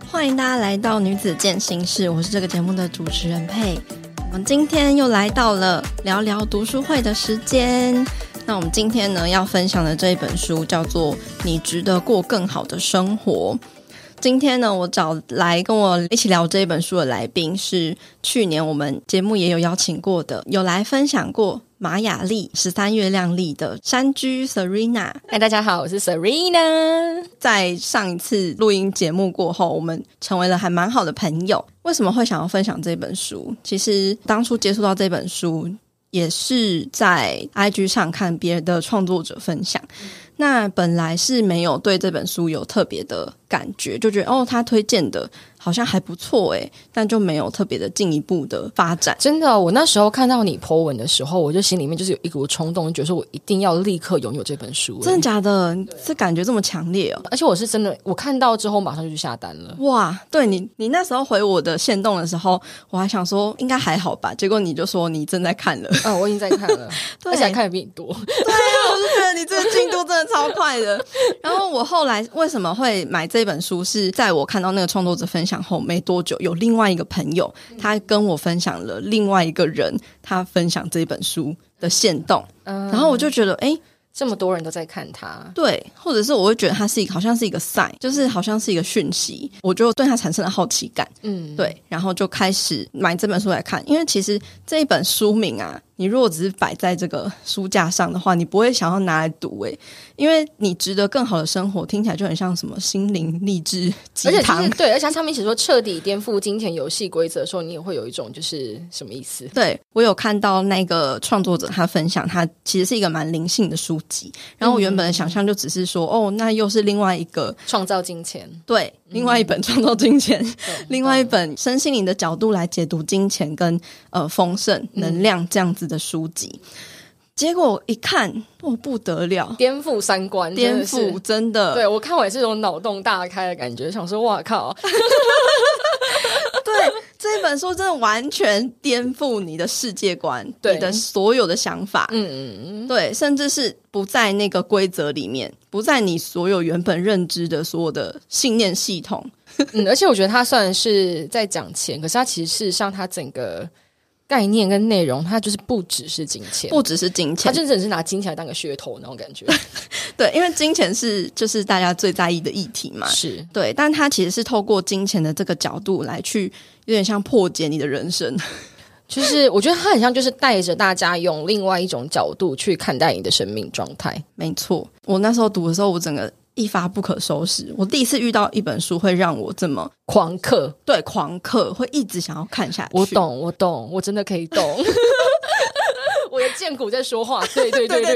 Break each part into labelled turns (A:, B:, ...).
A: 欢迎大家来到女子健心室，我是这个节目的主持人佩。我们今天又来到了聊聊读书会的时间。那我们今天呢要分享的这一本书叫做《你值得过更好的生活》。今天呢，我找来跟我一起聊这一本书的来宾是去年我们节目也有邀请过的，有来分享过玛雅历13月亮历的山居 Serena。
B: 嗨，大家好，我是 Serena。
A: 在上一次录音节目过后，我们成为了还蛮好的朋友。为什么会想要分享这本书？其实当初接触到这本书也是在 IG 上看别的创作者分享，那本来是没有对这本书有特别的感觉，就觉得他推荐的好像还不错耶，但就没有特别的进一步的发展。
B: 真的，我那时候看到你 po 文的时候，我就心里面就是有一股冲动，觉得说我一定要立刻拥有这本书。
A: 真的假的？这感觉这么强烈哦！
B: 而且我是真的，我看到之后马上就去下单了。
A: 哇，对，你那时候回我的限动的时候，我还想说应该还好吧，结果你就说你正在看了。
B: 我已经在看了而且还看得比你多。
A: 对啊，我就觉得你这个进度真的超快的。然后我后来为什么会买这本书，是在我看到那个创作者分享后没多久，有另外一个朋友他跟我分享了另外一个人他分享这本书的限动，然后我就觉得
B: 这么多人都在看它，
A: 对，或者是我会觉得它是好像是一个 sign， 就是好像是一个讯息，我就对它产生了好奇感。对，然后就开始买这本书来看。因为其实这一本书名啊，你如果只是摆在这个书架上的话，你不会想要拿来读因为你值得更好的生活听起来就很像什么心灵励志鸡汤。
B: 而且对，而且它上面写说彻底颠覆金钱游戏规则的时候，你也会有一种就是什么意思。
A: 对，我有看到那个创作者他分享，他其实是一个蛮灵性的书籍，然后我原本的想象就只是说那又是另外一个
B: 创造金钱，
A: 对，另外一本创造金钱，另外一本身心灵的角度来解读金钱跟丰盛能量这样子的书籍。结果一看不得了，
B: 颠覆三观，
A: 颠覆真的。
B: 对，我看我也是这种脑洞大开的感觉，想说哇靠。
A: 对，这本书真的完全颠覆你的世界观，你的所有的想法。对，甚至是不在那个规则里面，不在你所有原本认知的所有的信念系统。
B: 而且我觉得他虽然是在讲钱，可是他其实事实上他整个概念跟内容，它就是不只是金钱，
A: 不只是金钱，
B: 它真的是拿金钱来当个噱头那种感觉。
A: 对，因为金钱就是大家最在意的议题嘛，
B: 是
A: 对，但它其实是透过金钱的这个角度来去有点像破解你的人生。
B: 就是我觉得它很像就是带着大家用另外一种角度去看待你的生命状态。
A: 没错，我那时候读的时候，我整个一发不可收拾。我第一次遇到一本书会让我这么
B: 狂嗑，
A: 对，狂嗑，会一直想要看下去。
B: 我懂，我真的可以懂。我的剑骨在说话，对。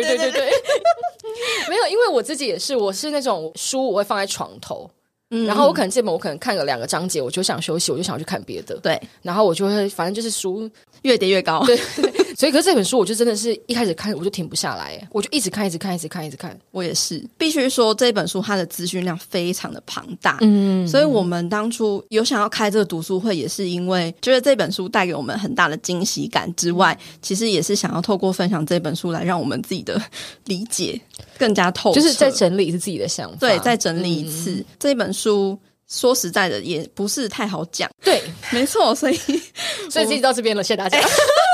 B: 没有，因为我自己也是，我是那种书我会放在床头，然后我可能这本我可能看个2个章节，我就想休息，我就想去看别的。对，然后我就会反正就是书
A: 越叠越高。对。
B: 所以可是这本书我就真的是一开始看我就停不下来，我就一直看。
A: 我也是，必须说这本书它的资讯量非常的庞大。所以我们当初有想要开这个读书会，也是因为觉得这本书带给我们很大的惊喜感之外，其实也是想要透过分享这本书来让我们自己的理解更加透彻，
B: 就是再整理一次自己的想法。
A: 对，再整理一次。这本书说实在的也不是太好讲。对，没错，所以
B: 自己到这边了，谢谢大家。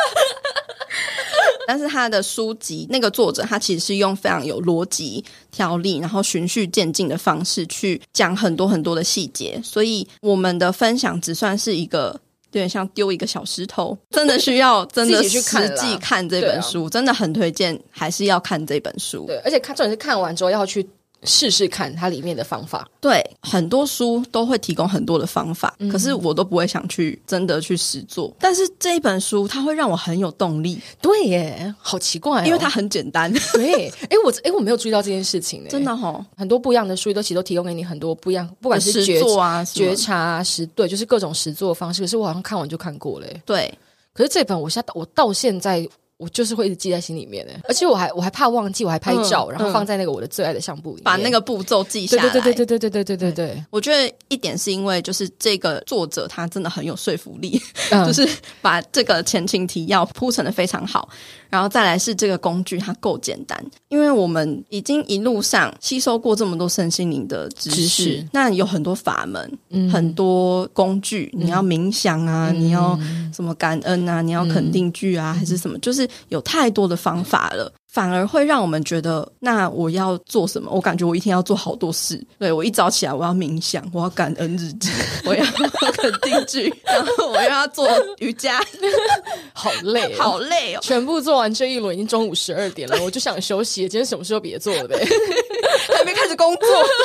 A: 但是他的书籍那个作者他其实是用非常有逻辑条理，然后循序渐进的方式去讲很多很多的细节，所以我们的分享只算是一个有点像丢一个小石头，真的需要真的实际看这本书，真的很推荐还是要看这本书。
B: 对，而且重点是看完之后要去试试看它里面的方法。
A: 对，很多书都会提供很多的方法，可是我都不会想去真的去实做。但是这一本书它会让我很有动力。
B: 对耶，好奇怪
A: 因为它很简单。
B: 对，我没有注意到这件事情耶。
A: 真的齁，很
B: 多不一样的书其实都提供给你很多不一样，不管是
A: 实作啊、
B: 觉察啊、对，就是各种实作的方式。可是我好像看完就看过了耶。
A: 对，
B: 可是这本我到现在我就是会一直记在心里面的，而且我还怕忘记，我还拍照，然后放在那个我的最爱的相簿里面，
A: 把那个步骤记下来。
B: 对，
A: 我觉得一点是因为就是这个作者他真的很有说服力，就是把这个前情提要铺陈的非常好。 然后再来是这个工具它够简单，因为我们已经一路上吸收过这么多身心灵的知识，那有很多法门、很多工具，你要冥想啊，你要什么感恩啊，你要肯定句啊，还是什么，就是有太多的方法了，反而会让我们觉得那我要做什么，我感觉我一天要做好多事。对，我一早起来我要冥想，我要感恩日记，我要肯定句，然后我又要做瑜伽
B: 好累
A: 好累哦，
B: 全部做完这一轮已经中午12点了，我就想休息，今天什么事都别做了呗
A: 还没开始工作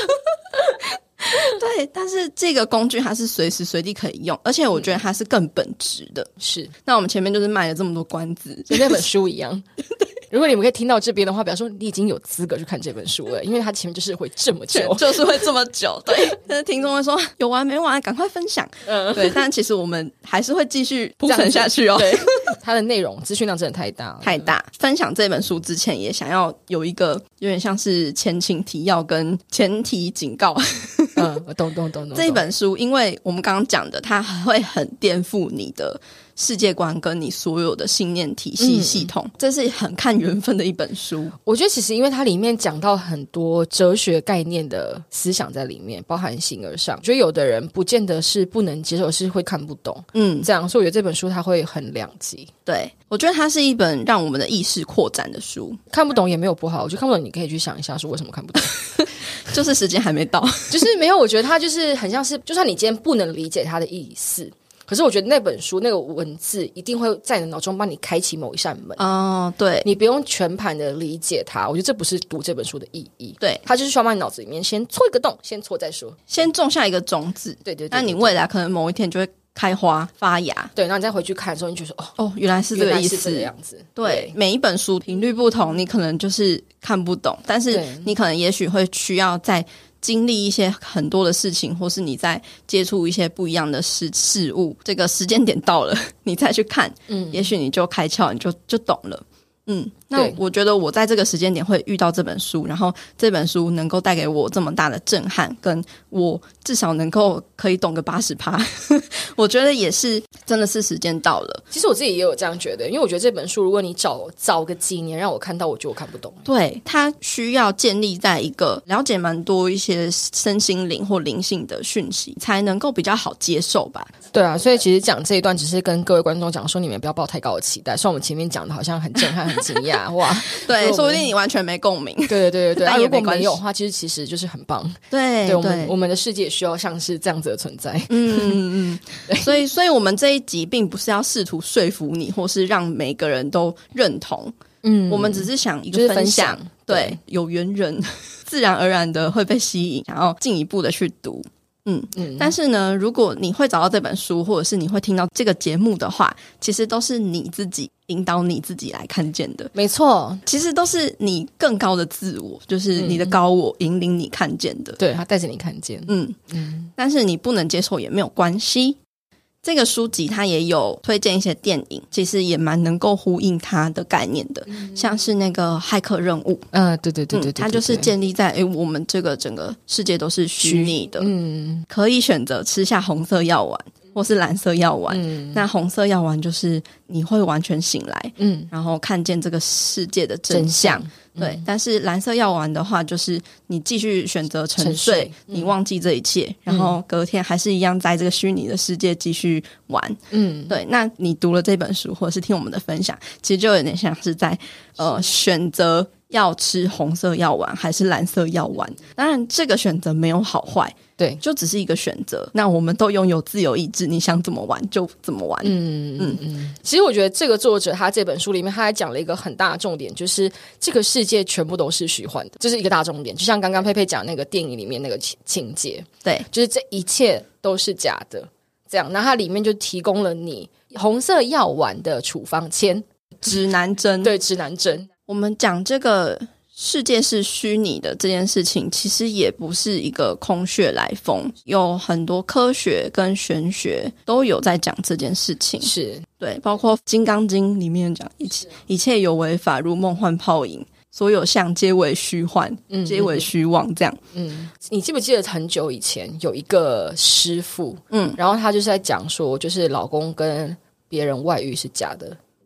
A: 对，但是这个工具它是随时随地可以用，而且我觉得它是更本质的。
B: 是，
A: 那我们前面就是卖了这么多关子，
B: 就那本书一样如果你们可以听到这边的话，表示说你已经有资格去看这本书了，因为它前面就是会这么久
A: 就是会这么久对，但是听众会说有完没完赶快分享对，但其实我们还是会继续铺陈下去哦。
B: 对，它的内容资讯量真的太大了
A: 太大。分享这本书之前也想要有一个有点像是前情提要跟前提警告
B: 懂
A: 这一本书因为我们刚刚讲的它会很颠覆你的世界观跟你所有的信念体系系统，这是很看缘分的一本书。
B: 我觉得其实因为它里面讲到很多哲学概念的思想在里面，包含形而上，我觉得有的人不见得是不能接受，是会看不懂这样，所以我觉得这本书它会很两极。
A: 对，我觉得它是一本让我们的意识扩展的书。
B: 看不懂也没有不好，我觉得看不懂你可以去想一下说为什么看不懂
A: 就是时间还没到
B: 就是没有，我觉得它就是很像是就算你今天不能理解它的意思，可是我觉得那本书那个文字一定会在你的脑中帮你开启某一扇门
A: 对，
B: 你不用全盘的理解它，我觉得这不是读这本书的意义。
A: 对，
B: 它就是需要把你脑子里面先戳一个洞，先戳再说，
A: 先种下一个种子。
B: 对，
A: 那你未来可能某一天就会开花发芽。
B: 对，然后你再回去看的时候你就说
A: 原来是这个意思，
B: 原来是这个样子。
A: 对，每一本书频率不同，你可能就是看不懂，但是你可能也许会需要在经历一些很多的事情，或是你在接触一些不一样的事物，这个时间点到了你再去看也许你就开窍，你就懂了。那我觉得我在这个时间点会遇到这本书，然后这本书能够带给我这么大的震撼，跟我至少能够可以懂个80%我觉得也是真的是时间到了。
B: 其实我自己也有这样觉得，因为我觉得这本书如果你早个几年让我看到，我觉得我看不懂。
A: 对，它需要建立在一个了解蛮多一些身心灵或灵性的讯息，才能够比较好接受吧。
B: 对啊，所以其实讲这一段只是跟各位观众讲说，你们不要抱太高的期待，虽然我们前面讲的好像很震撼很惊讶哇
A: 对，说不定你完全没共鸣。
B: 对
A: 但
B: 如果没有的话，其实就是很棒。
A: 对，
B: 我们的世界需要像是这样子的存在。
A: 所以我们这一集并不是要试图说服你，或是让每个人都认同。我们只是想一个分享，对，有缘人自然而然的会被吸引，想要进一步的去读。但是呢，如果你会找到这本书，或者是你会听到这个节目的话，其实都是你自己引导你自己来看见的。
B: 没错，
A: 其实都是你更高的自我，就是你的高我引领你看见的。
B: 对，他带着你看见。
A: 但是你不能接受也没有关系。这个书籍它也有推荐一些电影，其实也蛮能够呼应它的概念的，像是那个骇客任务。
B: 对，
A: 它就是建立在我们这个整个世界都是虚拟的，可以选择吃下红色药丸或是蓝色药丸。那红色药丸就是你会完全醒来，然后看见这个世界的真相。对，但是蓝色药丸的话，就是你继续选择沉睡，你忘记这一切，然后隔天还是一样在这个虚拟的世界继续玩。对，那你读了这本书，或者是听我们的分享，其实就有点像是在选择要吃红色药丸还是蓝色药丸。当然这个选择没有好坏，对，就只是一个选择。那我们都拥有自由意志，你想怎么玩就怎么玩。
B: 其实我觉得这个作者他这本书里面，他还讲了一个很大的重点，就是这个世界全部都是虚幻的，这是一个大重点。就像刚刚佩佩讲那个电影里面那个情节，对，就是这一切都是假的。这样，那它里面就提供了你红色药丸的处方签、
A: 指南针。
B: 对，指南针。
A: 我们讲这个世界是虚拟的这件事情，其实也不是一个空穴来风，有很多科学跟玄学都有在讲这件事情。是，对，包括《金刚经》里面讲一切有为法，如梦幻泡影，所有相皆为虚幻，皆为虚妄。这样。
B: 你记不记得很久以前有一个师父，然后他就是在讲说，就是老公跟别人外遇是假的。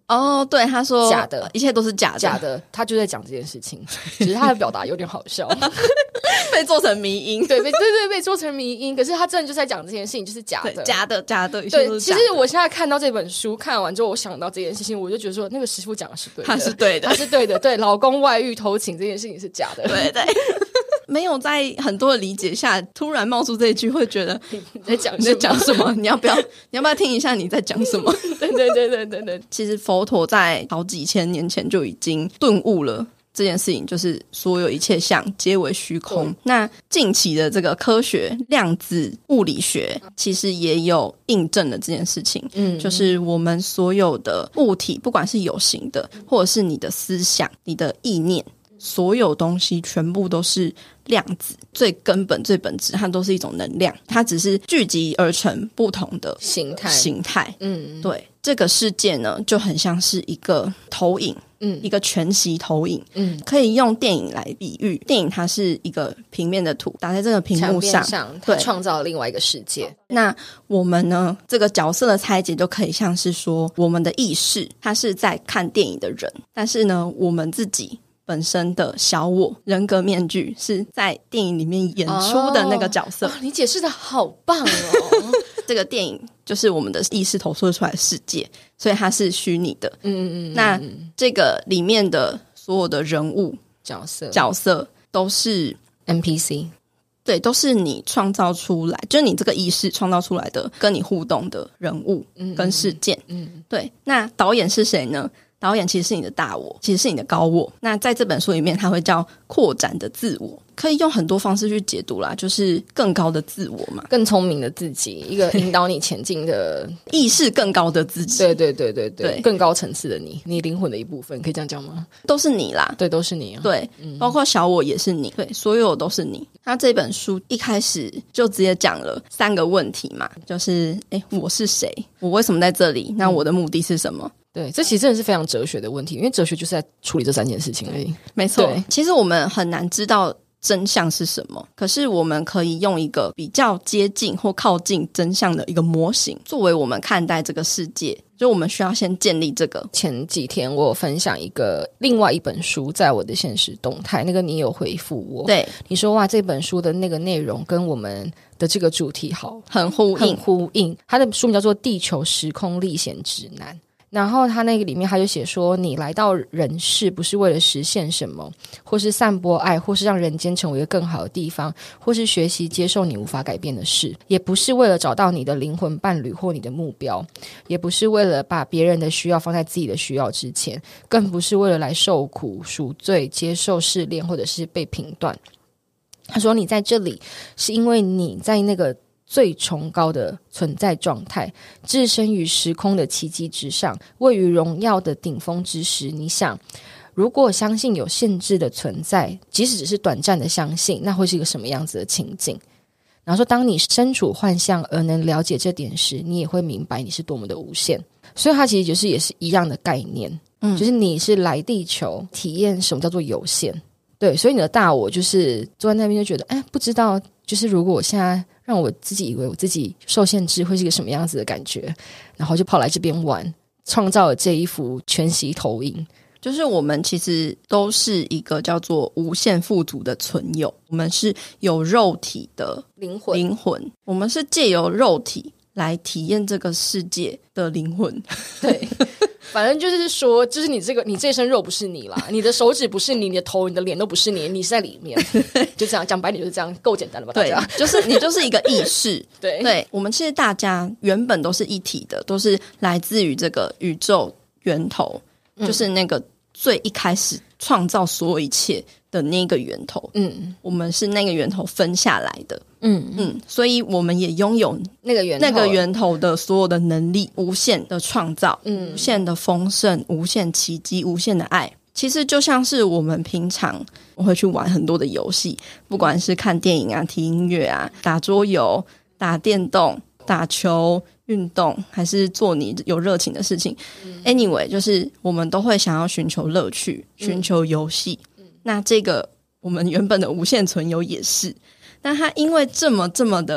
A: 对，他说
B: 假的，
A: 一切都是
B: 假的，他就在讲这件事情，只是他的表达有点好笑，
A: 被做成迷因，
B: 对，被做成迷因，可是他真的就在讲这件事情，就是假的，
A: 假的，
B: 对。其实我现在看到这本书看完之后，我想到这件事情，我就觉得说，那个师父讲的是对的，
A: 他是对的，
B: 他是对的，对，老公外遇偷情这件事情是假的，
A: 对。没有在很多的理解下突然冒出这一句，会觉得
B: 你在讲什么？
A: 你要不要听一下你在讲什么？
B: 对。
A: 其实佛陀在好几千年前就已经顿悟了这件事情，就是所有一切相皆为虚空。那近期的这个科学量子物理学其实也有印证了这件事情，就是我们所有的物体，不管是有形的或者是你的思想、你的意念，所有东西全部都是量子，最根本最本质它都是一种能量，它只是聚集而成不同的形态。对，这个世界呢就很像是一个投影，一个全息投影，可以用电影来比喻。电影它是一个平面的图打在这个屏幕上，
B: 它创造了另外一个世界。
A: 那我们呢，这个角色的拆解就可以像是说，我们的意识它是在看电影的人，但是呢我们自己本身的小我人格面具是在电影里面演出的那个角色。
B: 你解释的好棒哦
A: 这个电影就是我们的意识投射出来的世界，所以它是虚拟的。那这个里面的所有的人物角色都是
B: NPC，
A: 对，都是你创造出来，就是你这个意识创造出来的跟你互动的人物跟事件。对，那导演是谁呢？导演其实是你的大我，其实是你的高我。那在这本书里面它会叫扩展的自我，可以用很多方式去解读啦，就是更高的自我嘛，
B: 更聪明的自己，一个引导你前进的
A: 意识更高的自己。
B: 对，更高层次的你灵魂的一部分，可以这样讲吗？
A: 都是你啦，
B: 对，都是你
A: 对，包括小我也是你，对，所有都是你。他这本书一开始就直接讲了3个问题嘛，就是我是谁，我为什么在这里，那我的目的是什么。
B: 对，这其实真的是非常哲学的问题，因为哲学就是在处理这3件事情而已。
A: 没错，其实我们很难知道真相是什么，可是我们可以用一个比较接近或靠近真相的一个模型作为我们看待这个世界，就我们需要先建立这个。
B: 前几天我有分享另外一本书在我的现实动态，那个你有回复我，
A: 对，
B: 你说哇这本书的那个内容跟我们的这个主题
A: 很呼
B: 应。它的书名叫做《地球时空历险指南》，然后他那个里面他就写说，你来到人世不是为了实现什么，或是散播爱，或是让人间成为一个更好的地方，或是学习接受你无法改变的事，也不是为了找到你的灵魂伴侣或你的目标，也不是为了把别人的需要放在自己的需要之前，更不是为了来受苦赎罪，接受试炼或者是被评断。他说你在这里是因为你在那个最崇高的存在状态，置身于时空的奇迹之上，位于荣耀的顶峰之时，你想如果相信有限制的存在，即使只是短暂的相信，那会是一个什么样子的情景。然后说当你身处幻象而能了解这点时，你也会明白你是多么的无限。所以它其实就是也是一样的概念，就是你是来地球体验什么叫做有限。对，所以你的大我就是坐在那边就觉得不知道，就是如果我现在让我自己以为我自己受限制会是一个什么样子的感觉，然后就跑来这边玩，创造了这一幅全息投影。
A: 就是我们其实都是一个叫做无限富足的存有，我们是有肉体的灵魂，我们是借由肉体来体验这个世界的灵魂。
B: 对，反正就是说，就是你这身肉不是你啦，你的手指不是你，你的头、你的脸都不是你，你是在里面。就这样讲白点就是这样，够简单了吧？大家
A: 对，就是你就是一个意识。
B: 对，
A: 我们其实大家原本都是一体的，都是来自于这个宇宙源头，就是那个最一开始创造所有一切的那个源头。我们是那个源头分下来的。所以我们也拥有那个源头的所有的能力，无限的创造，无限的丰盛，无限奇迹，无限的爱。其实就像是我们平常会去玩很多的游戏，不管是看电影啊、听音乐啊、打桌游、打电动、打球、运动，还是做你有热情的事情。anyway， 就是我们都会想要寻求乐趣，寻求游戏。那这个我们原本的无限存有也是，那它因为这么的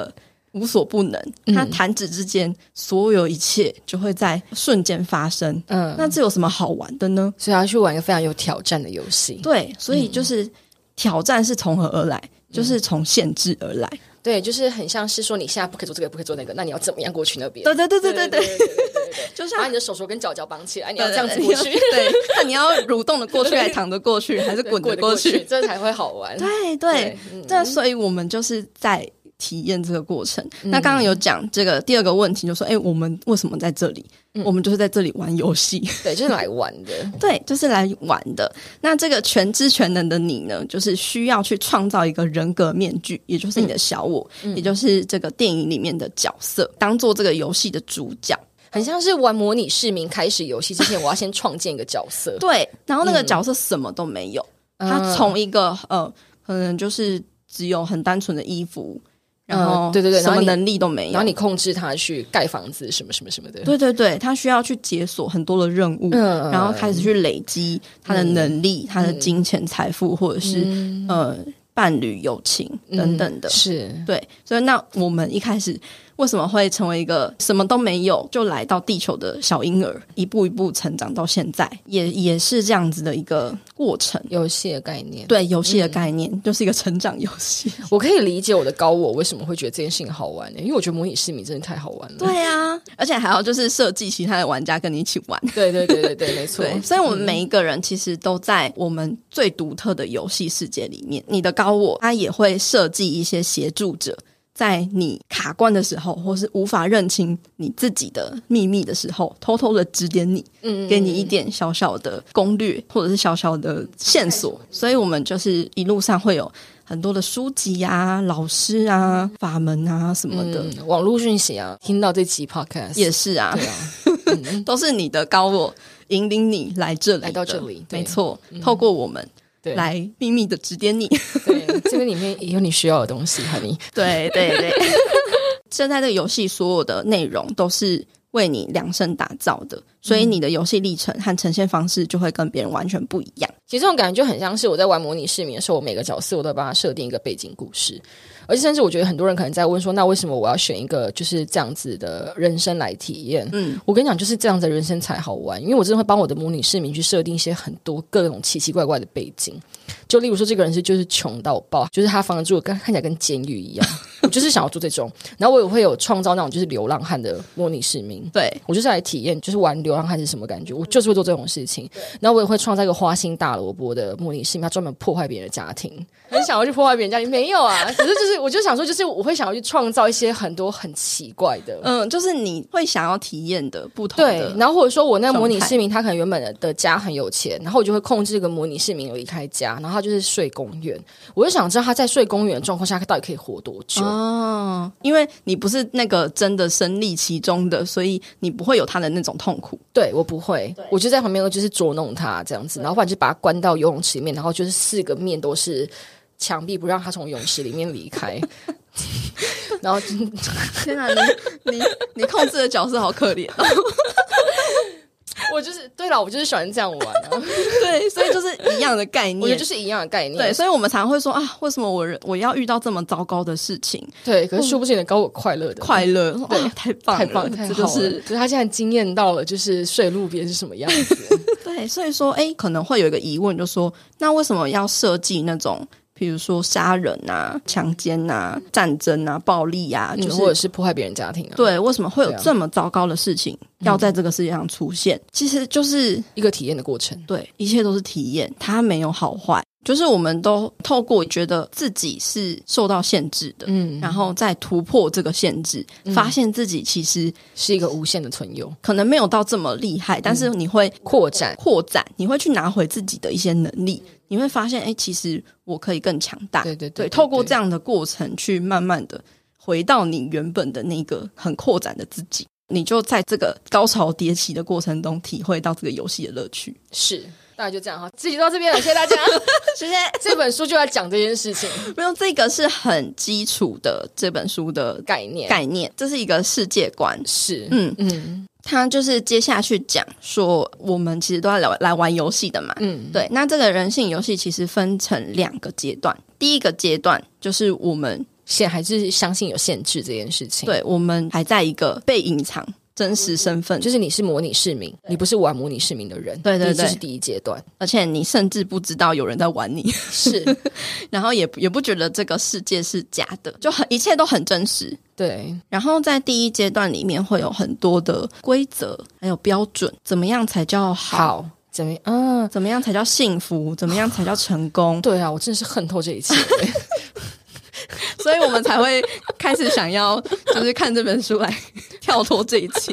A: 无所不能，他弹指之间所有一切就会在瞬间发生。那这有什么好玩的呢？
B: 所以要去玩一个非常有挑战的游戏。
A: 对，所以就是挑战是从何而来？就是从限制而来。
B: 对，就是很像是说你现在不可以做这个，不可以做那个，那你要怎么样过去那边？
A: 对，就像
B: 把你的手跟脚绑起来，你要这样子过去。
A: 对，看你要蠕动的过去，还躺着过去，还是滚着过去，
B: 这才会好玩。
A: 对，所以我们就是在体验这个过程。那刚刚有讲这个第二个问题，就说我们为什么在这里？我们就是在这里玩游戏。
B: 对，就是来玩的。
A: 对，就是来玩的。那这个全知全能的你呢，就是需要去创造一个人格面具，也就是你的小我，也就是这个电影里面的角色，当做这个游戏的主角。
B: 很像是玩模拟市民开始游戏之前，我要先创建一个角色。
A: 对，然后那个角色什么都没有，他从一个可能就是只有很单纯的衣服，然后
B: 对，
A: 什么能力都没有，
B: 然后你控制他去盖房子什么什么什么的。
A: 对，他需要去解锁很多的任务，然后开始去累积他的能力、他的金钱财富，或者是伴侣友情等等的。是，对，所以那我们一开始为什么会成为一个什么都没有就来到地球的小婴儿，一步一步成长到现在，也是这样子的一个过程。
B: 游戏的概念，
A: 对，游戏的概念就是一个成长游戏。
B: 我可以理解我的高我为什么会觉得这件事情好玩因为我觉得模拟市民真的太好玩了。
A: 对啊，而且还要就是设计其他的玩家跟你一起玩。
B: 对，没错。
A: 所以我们每一个人其实都在我们最独特的游戏世界里面。你的高我他也会设计一些协助者，在你卡关的时候，或是无法认清你自己的秘密的时候，偷偷的指点你，给你一点小小的攻略，或者是小小的线索。所以我们就是一路上会有很多的书籍啊、老师啊、法门啊什么的，
B: 网络讯息啊，听到这期 podcast
A: 也是啊，对啊，都是你的高我引领你来这里，
B: 来到这里，
A: 没错，透过我们。来秘密的指点你。
B: 对，这个里面也有你需要的东西honey。
A: 对现在这个游戏所有的内容都是为你量身打造的，所以你的游戏历程和呈现方式就会跟别人完全不一样。
B: 其实这种感觉就很像是我在玩模拟市民的时候，我每个角色我都帮他设定一个背景故事，而且甚至我觉得很多人可能在问说，那为什么我要选一个就是这样子的人生来体验？我跟你讲，就是这样子的人生才好玩，因为我真的会帮我的模拟市民去设定一些很多各种奇奇怪怪的背景，就例如说这个人就是穷到爆，就是他房子住看起来跟监狱一样。我就是想要做这种，然后我也会有创造那种就是流浪汉的模拟市民，对，我就是来体验就是玩流浪汉是什么感觉，我就是会做这种事情。然后我也会创造一个花心大萝卜的模拟市民，他专门破坏别人的家庭，很想要去破坏别人家庭，没有啊，可是就是我就想说，就是我会想要去创造一些很多很奇怪的，
A: 就是你会想要体验的不同的，
B: 对。然后或者说我那个模拟市民他可能原本的家很有钱，然后我就会控制这个模拟市民离开家，然后他就是睡公园，我就想知道他在睡公园的状况下他到底可以活多久。
A: 因为你不是那个真的身历其中的，所以你不会有他的那种痛苦。
B: 对，我不会，我就在旁边就是捉弄他这样子，然后不然就把他关到游泳池里面，然后就是4个面都是墙壁，不让他从泳池里面离开。然后
A: 天哪，你控制的角色好可怜哦。
B: 我就是对了，我就是喜欢这样玩啊。
A: 对，所以就是一样的概念，
B: 我觉得就是一样的概念。
A: 对，所以我们常会说啊，为什么我要遇到这么糟糕的事情？
B: 对，可是殊不知你的高我快乐的，
A: 快乐，对，太棒了，
B: 太棒了，太好了。就是他现在惊艳到了，就是睡路边是什么样子。
A: 对，所以说，可能会有一个疑问，就说，那为什么要设计那种？比如说杀人啊、强奸啊、战争啊、暴力啊，就是
B: 或者是破坏别人家庭啊。
A: 对，为什么会有这么糟糕的事情要在这个世界上出现？其实就是
B: 一个体验的过程。
A: 对，一切都是体验，它没有好坏。就是我们都透过觉得自己是受到限制的，然后再突破这个限制，发现自己其实
B: 是一个无限的存有，
A: 可能没有到这么厉害，但是你会
B: 扩展，
A: 你会去拿回自己的一些能力，你会发现，其实我可以更强大。
B: 对，
A: 透过这样的过程，去慢慢的回到你原本的那个很扩展的自己，你就在这个高潮迭起的过程中，体会到这个游戏的乐趣。
B: 是。大概就这样哈，自己到这边了，谢谢大家。谢谢。这本书就要讲这件事情，
A: 没有，这个是很基础的这本书的概念，这是一个世界观。
B: 是，
A: 他就是接下去讲说，我们其实都要来玩游戏的嘛。对。那这个人性游戏其实分成2个阶段，第一个阶段就是我们
B: 还是相信有限制这件事情。
A: 对，我们还在一个被隐藏真实身份，
B: 就是你是模拟市民，你不是玩模拟市民的人。
A: 对对对，
B: 这是第一阶段，
A: 而且你甚至不知道有人在玩你，
B: 是，
A: 然后也不觉得这个世界是假的，就一切都很真实。
B: 对，
A: 然后在第一阶段里面会有很多的规则，还有标准，怎么样才叫好？怎么样才叫幸福？怎么样才叫成功？
B: 对啊，我真的是恨透这一切。
A: 所以我们才会开始想要就是看这本书来跳脱这一切。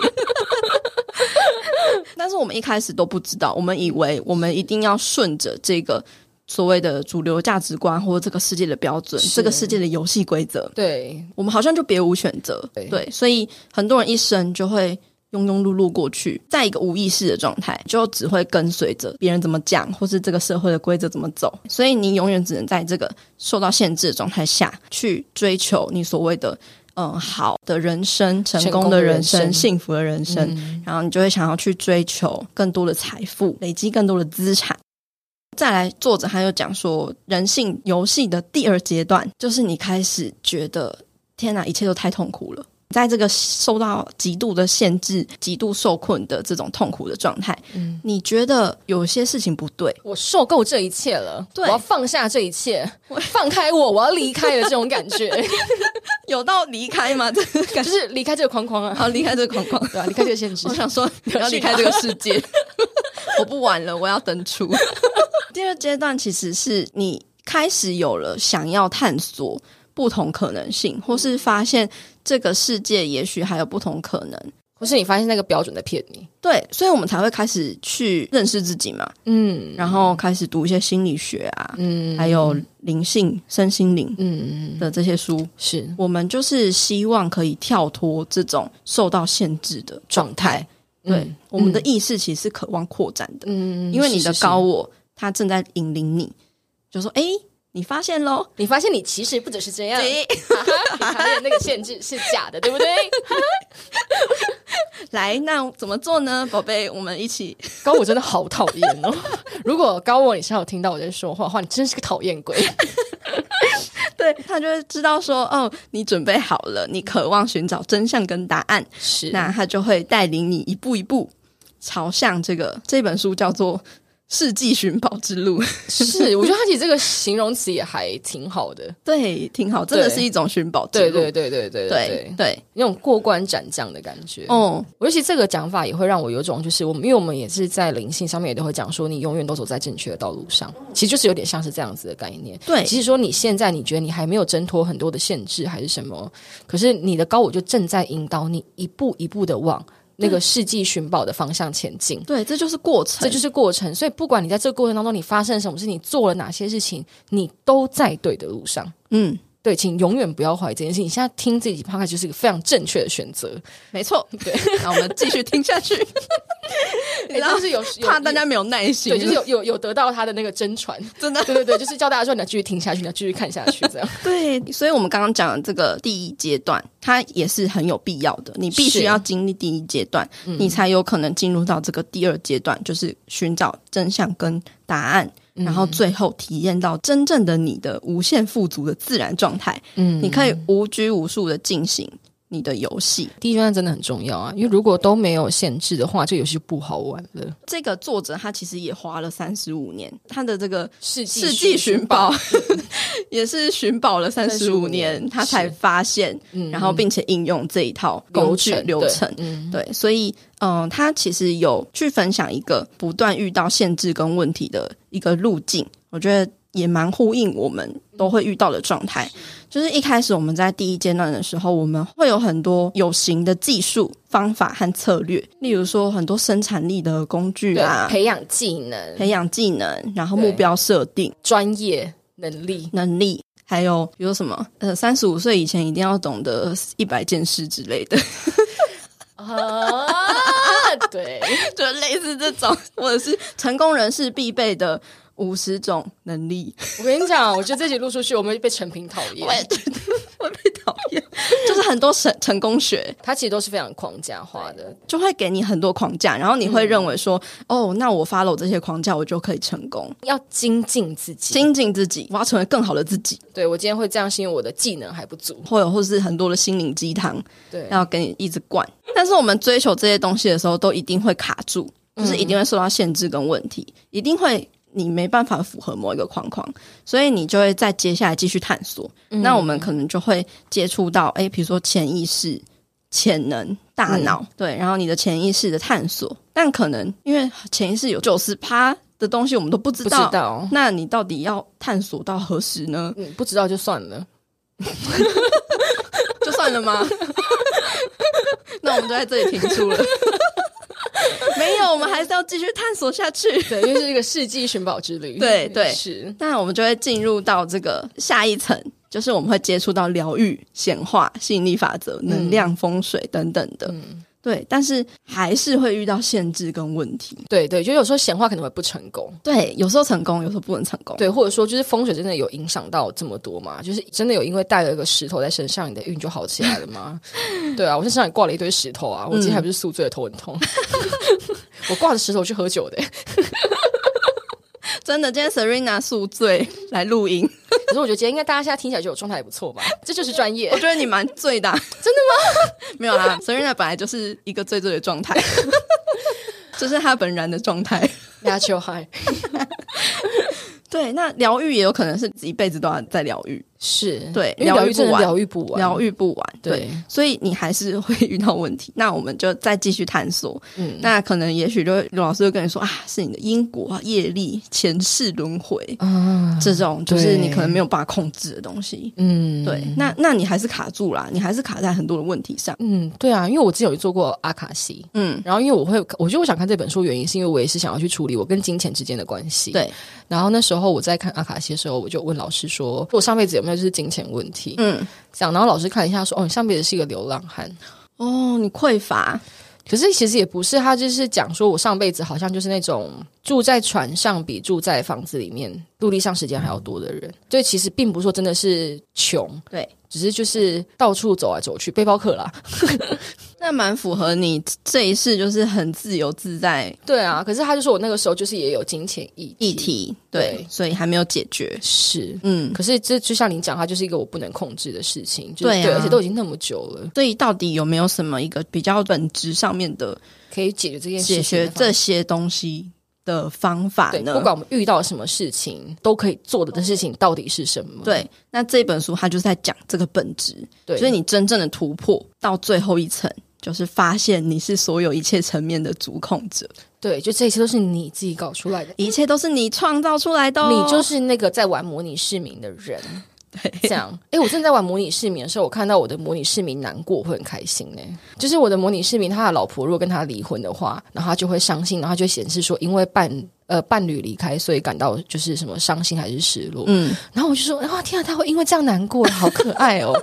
A: 但是我们一开始都不知道，我们以为我们一定要顺着这个所谓的主流价值观或者这个世界的标准，这个世界的游戏规则，
B: 对，
A: 我们好像就别无选择。 对，所以很多人一生就会庸庸碌碌过去，在一个无意识的状态，就只会跟随着别人怎么讲，或是这个社会的规则怎么走，所以你永远只能在这个受到限制的状态下去追求你所谓的好的人生、成功的人生、幸福的人生，然后你就会想要去追求更多的财富，累积更多的资产。再来，作者他又讲说，人性游戏的第二阶段，就是你开始觉得天哪，一切都太痛苦了。在这个受到极度的限制、极度受困的这种痛苦的状态，你觉得有些事情不对，
B: 我受够这一切了，我要放下这一切，放开我要离开了，这种感觉。
A: 有到离开吗？
B: 就是离开这个框框啊，
A: 好，离开这个框框，
B: 对啊，离开这个限制。
A: 我想说你要离开这个世界，我不玩了，我要登出。第二阶段其实是你开始有了想要探索不同可能性，或是发现这个世界也许还有不同可能，
B: 或是你发现那个标准在骗你。
A: 对，所以我们才会开始去认识自己嘛，然后开始读一些心理学啊，还有灵性、身心灵的这些书，是我们就是希望可以跳脱这种受到限制的状态。对，我们的意识其实是渴望扩展的，因为你的高我它正在引领你，就说你发现咯，
B: 你发现你其实不只是这样，你发现那个限制是假的，对不对？
A: 来，那怎么做呢，宝贝？我们一起。
B: 高我真的好讨厌哦！如果高我你是有听到我在说话的话，你真是个讨厌鬼。
A: 对，他就会知道说，你准备好了，你渴望寻找真相跟答案，是，那他就会带领你一步一步朝向这本书叫做世纪寻宝之路。
B: 是，我觉得他其实这个形容词也还挺好的。
A: 对，挺好，真的是一种寻宝之路。对，
B: 那种过关斩将的感觉。尤其这个讲法也会让我有种就是因为我们也是在灵性上面也都会讲说，你永远都走在正确的道路上，其实就是有点像是这样子的概念。对，其实说你现在你觉得你还没有挣脱很多的限制还是什么，可是你的高我就正在引导你一步一步的往那个世纪寻宝的方向前进。
A: 对，这就是过程，
B: 所以不管你在这个过程当中你发生了什么事，你做了哪些事情，你都在对的路上。对，请永远不要怀疑这件事。你现在听这集 podcast 就是一个非常正确的选择。
A: 没错，对。那我们继续听下去。
B: 然后是有
A: 怕大家没有耐心，
B: 对，就是有得到他的那个真传，真的，对，就是教大家说你要继续听下去，你要继续看下去，这样。对，
A: 所以我们刚刚讲的这个第一阶段，它也是很有必要的。你必须要经历第一阶段，你才有可能进入到这个第二阶段，就是寻找真相跟答案。然后最后体验到真正的你的无限富足的自然状态，你可以无拘无束的进行你的游戏。第一阶段真的很重要啊，因为如果都没有限制的话，这个游戏就不好玩了。这个作者他其实也花了35年，他的这个世纪寻宝也是寻宝了35年，他才发现，然后并且应用这一套工具流程。对，所以他其实有去分享一个不断遇到限制跟问题的一个路径，我觉得也蛮呼应我们都会遇到的状态。就是一开始我们在第一阶段的时候，我们会有很多有形的技术方法和策略，例如说很多生产力的工具啊，培养技能，然后目标设定，专业能力，还有比如什么35岁以前一定要懂得100件事之类的。对，就类似这种，或者是成功人士必备的 50种能力。
B: 我跟你讲，我觉得这集录出去我们会被陈平讨厌。
A: 我也觉得会被讨厌，就是很多成功学
B: 它其实都是非常框架化的，
A: 就会给你很多框架，然后你会认为说那我 follow 这些框架我就可以成功。
B: 要精进自己，
A: 我要成为更好的自己。
B: 对，我今天会这样是因为我的技能还不足，
A: 或是很多的心灵鸡汤，
B: 对，
A: 要给你一直灌。但是我们追求这些东西的时候都一定会卡住，就是一定会受到限制跟问题，一定会你没办法符合某一个框框，所以你就会再接下来继续探索。那我们可能就会接触到比如说潜意识、潜能、大脑，对，然后你的潜意识的探索，但可能因为潜意识有90%的东西我们都不知道，那你到底要探索到何时呢？
B: 不知道就算了。
A: 就算了吗？那我们就在这里停住了。没有，我们还是要继续探索下去。
B: 对，因为是一个世纪寻宝之旅。
A: 对对，
B: 是。
A: 那我们就会进入到这个下一层，就是我们会接触到疗愈、显化、吸引力法则、能量、风水等等的。对，但是还是会遇到限制跟问题。
B: 对对，就有时候显化可能会不成功。
A: 对，有时候成功，有时候不能成功。
B: 对，或者说就是风水真的有影响到这么多吗？就是真的有因为带了一个石头在身上，你的运就好起来了吗？对啊，我身上也挂了一堆石头啊，我今天还不是宿醉的头很痛。我挂着石头去喝酒的。
A: 真的，今天 Serena 宿醉来录音。
B: 可是我觉得今天应该大家现在听起来就有状态还不错吧？这就是专业。
A: 我觉得你蛮醉的。
B: 真的吗？
A: 没有啦，Serena 本来就是一个醉醉的状态。这是他本然的状态。
B: Natural high。
A: 对，那疗愈也有可能是一辈子都要在疗愈。
B: 是，
A: 对，
B: 因为疗愈真的疗愈不完，
A: 对，所以你还是会遇到问题。那我们就再继续探索。那可能也许刘老师会跟你说是你的因果、业力、前世轮回这种就是你可能没有办法控制的东西。对，那你还是卡住啦，你还是卡在很多的问题上。
B: 对啊，因为我之前有做过阿卡西，然后因为我觉得我想看这本书原因是因为我也是想要去处理我跟金钱之间的关系。对，然后那时候我在看阿卡西的时候，我就问老师说，我上辈子有没有就是金钱问题？这样，然后老师看一下说，你上辈子是一个流浪汉，
A: 你匮乏。
B: 可是其实也不是，他就是讲说我上辈子好像就是那种住在船上比住在房子里面陆地上时间还要多的人，所以其实并不是说真的是穷，对，只是就是到处走来走去，背包客啦。
A: 那蛮符合你这一世就是很自由自在。
B: 对啊，可是他就说我那个时候就是也有金钱议题，
A: 对，所以还没有解决。
B: 是，可是这就像你讲，它就是一个我不能控制的事情，就是、
A: 对，
B: 而且都已经那么久了。
A: 所以到底有没有什么一个比较本质上面的
B: 可以解决这件事情、
A: 解决这些东西的方法呢？
B: 对，不管我们遇到什么事情都可以做的事情到底是什么？
A: 对，那这本书它就是在讲这个本质，对，就是你真正的突破到最后一层，就是发现你是所有一切层面的主控者。
B: 对，就这一切都是你自己搞出来的，
A: 一切都是你创造出来的
B: 你就是那个在玩模拟市民的人。对，这样。我真的在玩模拟市民的时候，我看到我的模拟市民难过，我会很开心呢。就是我的模拟市民，他的老婆如果跟他离婚的话，然后他就会伤心，然后他就会显示说，因为伴侣离开，所以感到就是什么伤心还是失落。然后我就说，天啊，他会因为这样难过，好可爱哦。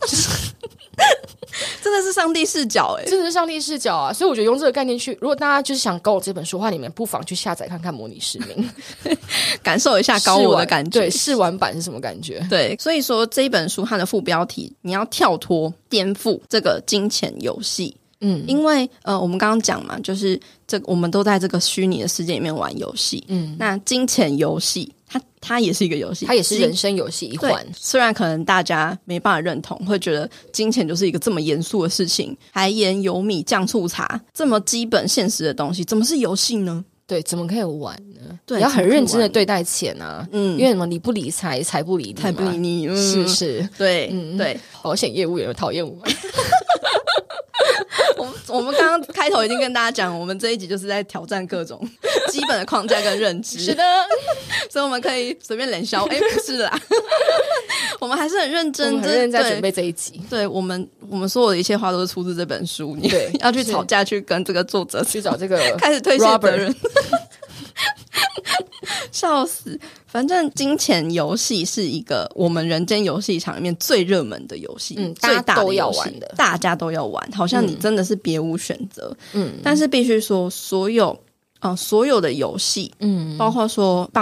A: 真的是上帝视角真
B: 的是上帝视角啊！所以我觉得用这个概念去，如果大家就是想搞我这本书的话，你们不妨去下载看看模拟市民，
A: 感受一下高我的感觉。
B: 对，试玩版是什么感觉？
A: 对，所以说这一本书它的副标题，你要跳脱颠覆这个金钱游戏。因为我们刚刚讲嘛，就是我们都在这个虚拟的世界里面玩游戏。那金钱游戏它也是一个游戏，
B: 它也是人生游戏一环。
A: 虽然可能大家没办法认同，会觉得金钱就是一个这么严肃的事情，还盐油米酱醋茶这么基本现实的东西，怎么是游戏呢？对，
B: 怎么可以玩呢？
A: 对，
B: 你要很认真的对待钱啊。因为什么？你不理财，财不理你嘛，
A: 财不理你，
B: 是不是？
A: 对，对，
B: 保险业务员讨厌我们。
A: 我们刚刚开头已经跟大家讲，我们这一集就是在挑战各种基本的框架跟认知。
B: 是的，
A: 所以我们可以随便冷笑。不是啦，我们还是很认真，
B: 我们很认真在准备这一集。
A: 对，我们所有的一切话都是出自这本书。你对要去吵架，去跟这个作者
B: 去找这个
A: 开始推卸责任。笑死！反正金钱游戏是一个我们人间游戏场里面最热门的游戏，最大的游戏，大家都要玩，好像你真的是别无选择。但是必须说，所有的游戏，包括说棒球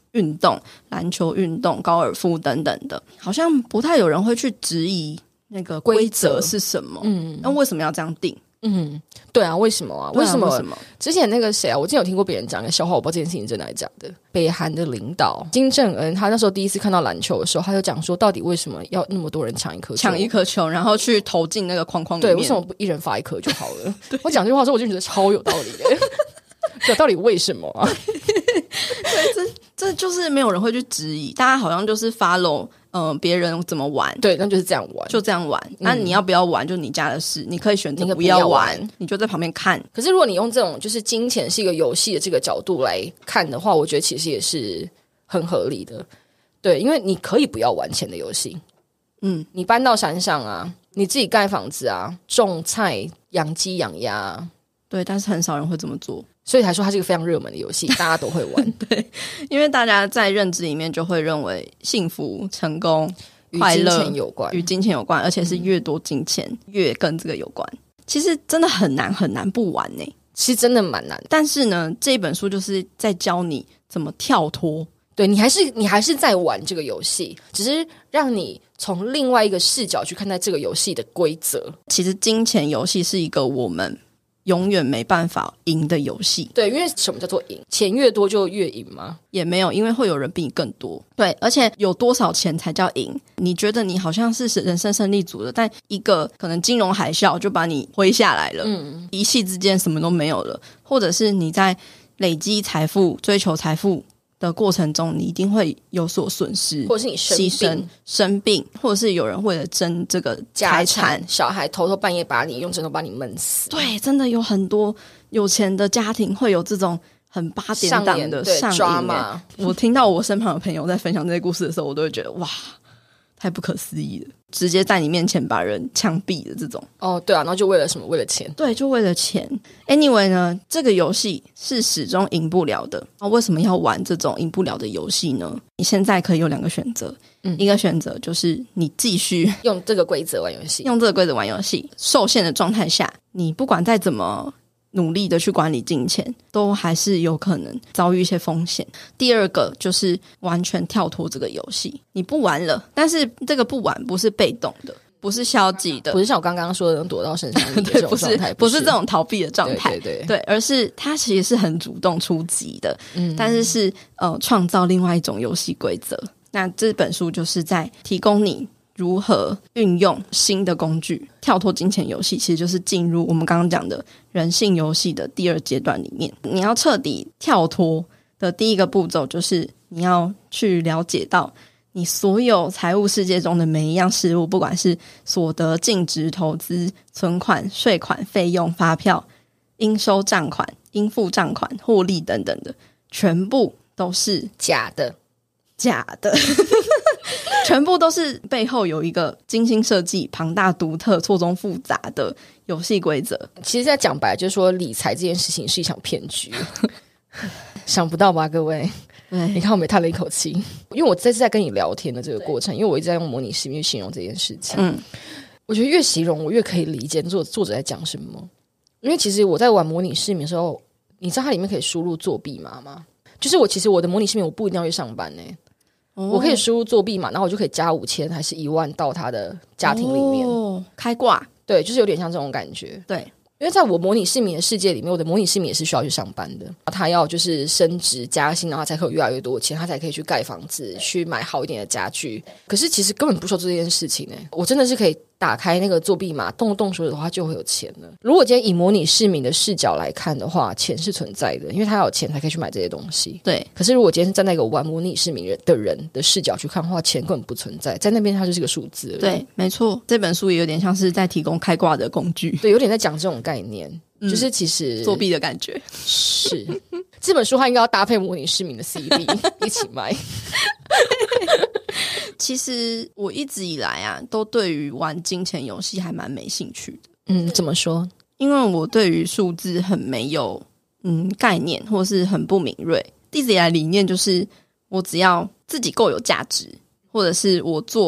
A: 运动，篮球运动、高尔夫等等的，好像不太有人会去质疑那个规则是什么。那为什么要这样定？
B: 对啊，为什么啊？为什么？之前那个谁啊，我之前有听过别人讲一个笑话，我不知道这件事情真的还是假的。北韩的领导金正恩，他那时候第一次看到篮球的时候，他就讲说，到底为什么要那么多人抢一颗球，然后去投进那个框框里面？对，为什么不一人发一颗就好了？我讲这句话的时候，我就觉得超有道理的。对，到底为什么啊？
A: 对，这就是没有人会去质疑，大家好像就是 follow 别人怎么玩，
B: 对，那就是这样玩，
A: 就这样玩。那你要不要玩就你家的事，你可以选择不要玩，你就在旁边看。
B: 可是如果你用这种就是金钱是一个游戏的这个角度来看的话，我觉得其实也是很合理的。对，因为你可以不要玩钱的游戏，你搬到山上啊，你自己盖房子啊，种菜、养鸡、养鸭啊，
A: 对，但是很少人会这么做。
B: 所以才说它是一个非常热门的游戏，大家都会玩。
A: 对，因为大家在认知里面就会认为幸福、成功、快乐与金钱有关，而且是越多金钱越跟这个有关。其实真的很难不玩呢，
B: 其实真的蛮难。
A: 但是呢，这一本书就是在教你怎么跳脱。
B: 对，你还是在玩这个游戏，只是让你从另外一个视角去看待这个游戏的规则。
A: 其实金钱游戏是一个我们永远没办法赢的游戏。
B: 对，因为什么叫做赢？钱越多就越赢吗？
A: 也没有，因为会有人比你更多。对，而且有多少钱才叫赢？你觉得你好像是人生胜利组的，但一个可能金融海啸就把你挥下来了，一夕之间什么都没有了。或者是你在累积财富、追求财富的过程中，你一定会有所损失，
B: 或者是你
A: 生病，或者是有人为了争这个财产，
B: 小孩偷偷半夜把你用枕头把你闷死。
A: 对，真的有很多有钱的家庭会有这种很八点档的上演。我听到我身旁的朋友在分享这些故事的时候，我都会觉得哇，太不可思议了，直接在你面前把人枪毙的这种。
B: 对啊，然后就为了什么？为了钱。
A: 对，就为了钱。Anyway 呢，这个游戏是始终赢不了的。为什么要玩这种赢不了的游戏呢？你现在可以有两个选择，一个选择就是你继续
B: 用这个规则玩游戏，
A: 受限的状态下，你不管再怎么努力的去管理金钱，都还是有可能遭遇一些风险。第二个就是完全跳脱这个游戏，你不玩了，但是这个不玩不是被动的，不是消极的，
B: 不是像我刚刚说的能躲到深山里的这种状态，
A: 不是这种逃避的状态，
B: 对，
A: 而是它其实是很主动出击的，但是创造另外一种游戏规则。那这本书就是在提供你如何运用新的工具跳脱金钱游戏，其实就是进入我们刚刚讲的人性游戏的第二阶段里面。你要彻底跳脱的第一个步骤就是你要去了解到你所有财务世界中的每一样事物，不管是所得、净值、投资、存款、税款、费用、发票、应收账款、应付账款、获利等等的，全部都是
B: 假的
A: 全部都是背后有一个精心设计、庞大独特、错综复杂的游戏规则。
B: 其实在讲白就是说理财这件事情是一场骗局想不到吧各位？你看我没叹了一口气，因为我这次在跟你聊天的这个过程，因为我一直在用模拟市民去形容这件事情，我觉得越形容我越可以理解作者在讲什么。因为其实我在玩模拟市民的时候，你知道它里面可以输入作弊码吗？就是其实我的模拟市民我不一定要去上班我可以输入作弊码，然后我就可以加5000还是1万到他的家庭里面
A: 开挂。
B: 对，就是有点像这种感觉。
A: 对，
B: 因为在我模拟市民的世界里面，我的模拟市民也是需要去上班的，他要就是升职加薪，然后他才可以有越来越多的钱，他才可以去盖房子，去买好一点的家具。可是其实根本不说这件事情我真的是可以打开那个作弊码，动动手指的话就会有钱了。如果今天以模拟市民的视角来看的话，钱是存在的，因为他要有钱才可以去买这些东西。对，可是如果今天是站在一个玩模拟市民的人的视角去看的话，钱根本不存在，在那边它就是个数字。
A: 对，没错，这本书也有点像是在提供开挂的工具。
B: 对，有点在讲这种概念，就是其实
A: 作弊的感觉。
B: 是这本书它应该要搭配模拟市民的 CD 一起卖
A: 其实我一直以来都对于玩金钱游戏还蛮没兴趣
B: 的。怎么说？
A: 因为我对于数字很没有概念，或是很不敏锐。一直以来理念就是我只要自己够有价值，或者是我做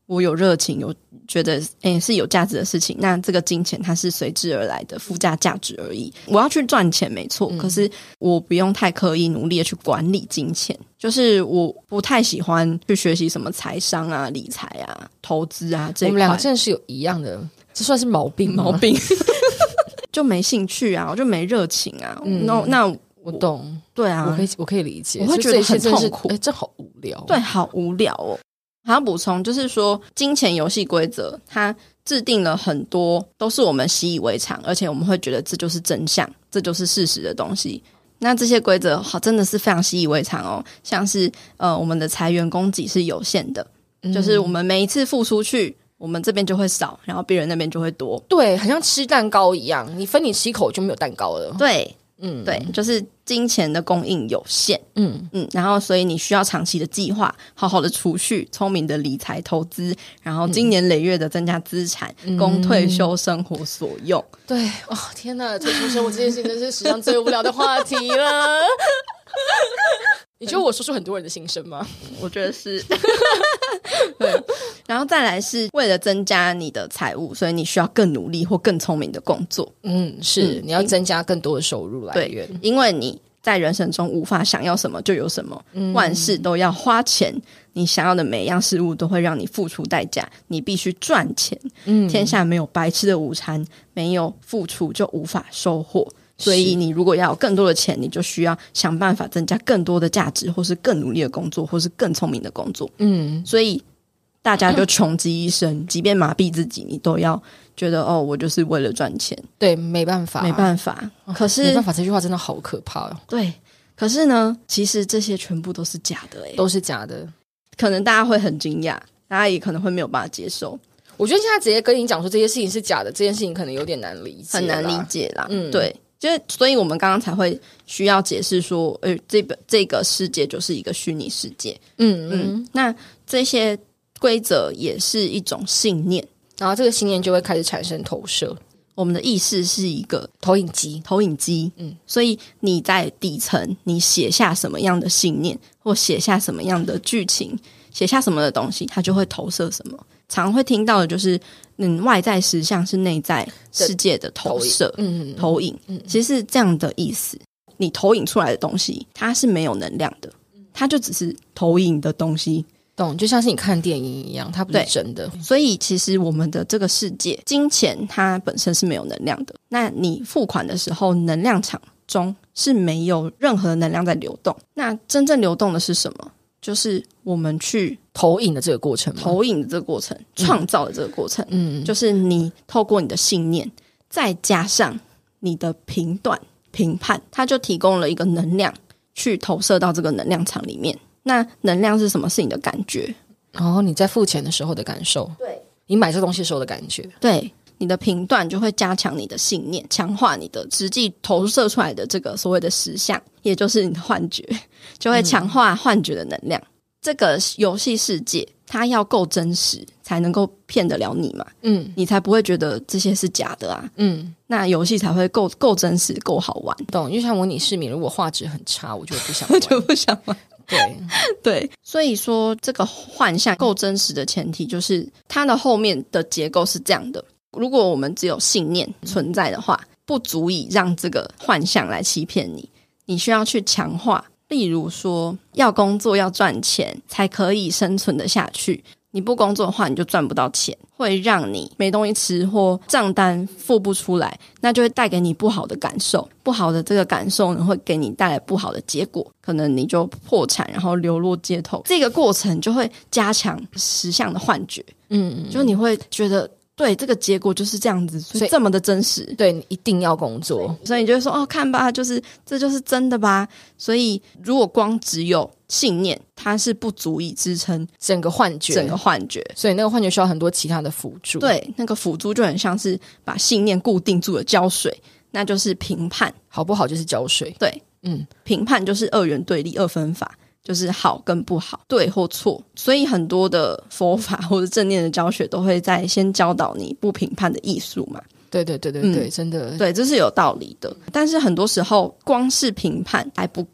A: 我有热情，有觉得是有价值的事情，那这个金钱它是随之而来的附加价值而已。我要去赚钱没错，可是我不用太刻意努力的去管理金钱，就是我不太喜欢去学习什么财商啊、理财啊、投资啊这一块。
B: 我们两个真的是有一样的，这算是毛病吗？
A: 毛病就没兴趣啊，我就没热情啊。那
B: 我懂，
A: 对啊，
B: 我可以理解，
A: 我会觉得很痛苦。
B: 这好无聊，
A: 对，好无聊哦。还要补充就是说，金钱游戏规则它制定了很多都是我们习以为常，而且我们会觉得这就是真相，这就是事实的东西。那这些规则真的是非常习以为常哦，像是我们的财源供给是有限的，就是我们每一次付出去，我们这边就会少，然后别人那边就会多。
B: 对，很像吃蛋糕一样，你分你7口就没有蛋糕了。
A: 对，对，就是金钱的供应有限，然后所以你需要长期的计划，好好的储蓄，聪明的理财投资，然后经年累月的增加资产，供退休生活所用。
B: 对，哦天哪，退休生活这件事情真是史上最无聊的话题了。你觉得我说出很多人的心声吗？
A: 我觉得是。对，然后再来是为了增加你的财务，所以你需要更努力或更聪明的工作。
B: 是，你要增加更多的收入来源。
A: 对，因为你在人生中无法想要什么就有什么，万事都要花钱，你想要的每一样事物都会让你付出代价，你必须赚钱。天下没有白吃的午餐，没有付出就无法收获。所以你如果要有更多的钱，你就需要想办法增加更多的价值，或是更努力的工作，或是更聪明的工作。所以大家就穷极一生，即便麻痹自己，你都要觉得我就是为了赚钱。
B: 对，没办法。
A: 可是
B: 没办法，这句话真的好可怕哦。
A: 对，可是呢，其实这些全部都是假的
B: 都是假的。
A: 可能大家会很惊讶，大家也可能会没有办法接受。
B: 我觉得现在直接跟你讲说这些事情是假的，这件事情可能有点难理解，
A: 很难理解啦。对。就是所以我们刚刚才会需要解释说这个世界就是一个虚拟世界。那这些规则也是一种信念，
B: 然后这个信念就会开始产生投射。
A: 我们的意识是一个
B: 投影机。
A: 所以你在底层你写下什么样的信念，或写下什么样的剧情，写下什么的东西，它就会投射什么。常会听到的就是外在实相是内在世界的投射，投影，其实是这样的意思。你投影出来的东西它是没有能量的，它就只是投影的东西。
B: 懂，就像是你看电影一样，它不是真的。
A: 所以其实我们的这个世界，金钱它本身是没有能量的。那你付款的时候，能量场中是没有任何能量在流动。那真正流动的是什么？就是我们去
B: 投影的这个过程，
A: 创造的这个过程，就是你透过你的信念，再加上你的评判，它就提供了一个能量去投射到这个能量场里面。那能量是什么？是你的感觉，
B: 你在付钱的时候的感受，
A: 对，
B: 你买这东西的时候的感觉，
A: 对，你的评断就会加强你的信念，强化你的实际投射出来的这个所谓的实相，也就是你的幻觉，就会强化幻觉的能量。这个游戏世界它要够真实才能够骗得了你嘛，你才不会觉得这些是假的啊，那游戏才会够真实，够好玩。
B: 懂，就像模拟市民，如果画质很差，我就不想玩，
A: 就不想玩。
B: 对，
A: 所以说这个幻象够真实的前提就是它的后面的结构是这样的。如果我们只有信念存在的话，不足以让这个幻象来欺骗你，你需要去强化。例如说要工作要赚钱才可以生存得下去，你不工作的话你就赚不到钱，会让你没东西吃或账单付不出来，那就会带给你不好的感受。不好的这个感受呢，会给你带来不好的结果，可能你就破产，然后流落街头。这个过程就会加强实相的幻觉，就你会觉得对，这个结果就是这样子，所以这么的真实。
B: 对，你一定要工作，
A: 所以你就会说看吧，这就是真的吧。所以如果光只有信念，它是不足以支撑
B: 整个幻觉，
A: 所
B: 以那个幻觉需要很多其他的辅助。
A: 对，那个辅助就很像是把信念固定住的胶水，那就是评判
B: 好不好，就是胶水。
A: 对，评判就是二元对立二分法，就是好跟不好，对或错。所以很多的佛法或者正念的教学都会在先教导你不评判的艺术嘛。
B: 对，真的，
A: 对，这是有道理的。但是很多时候光是评判还不够，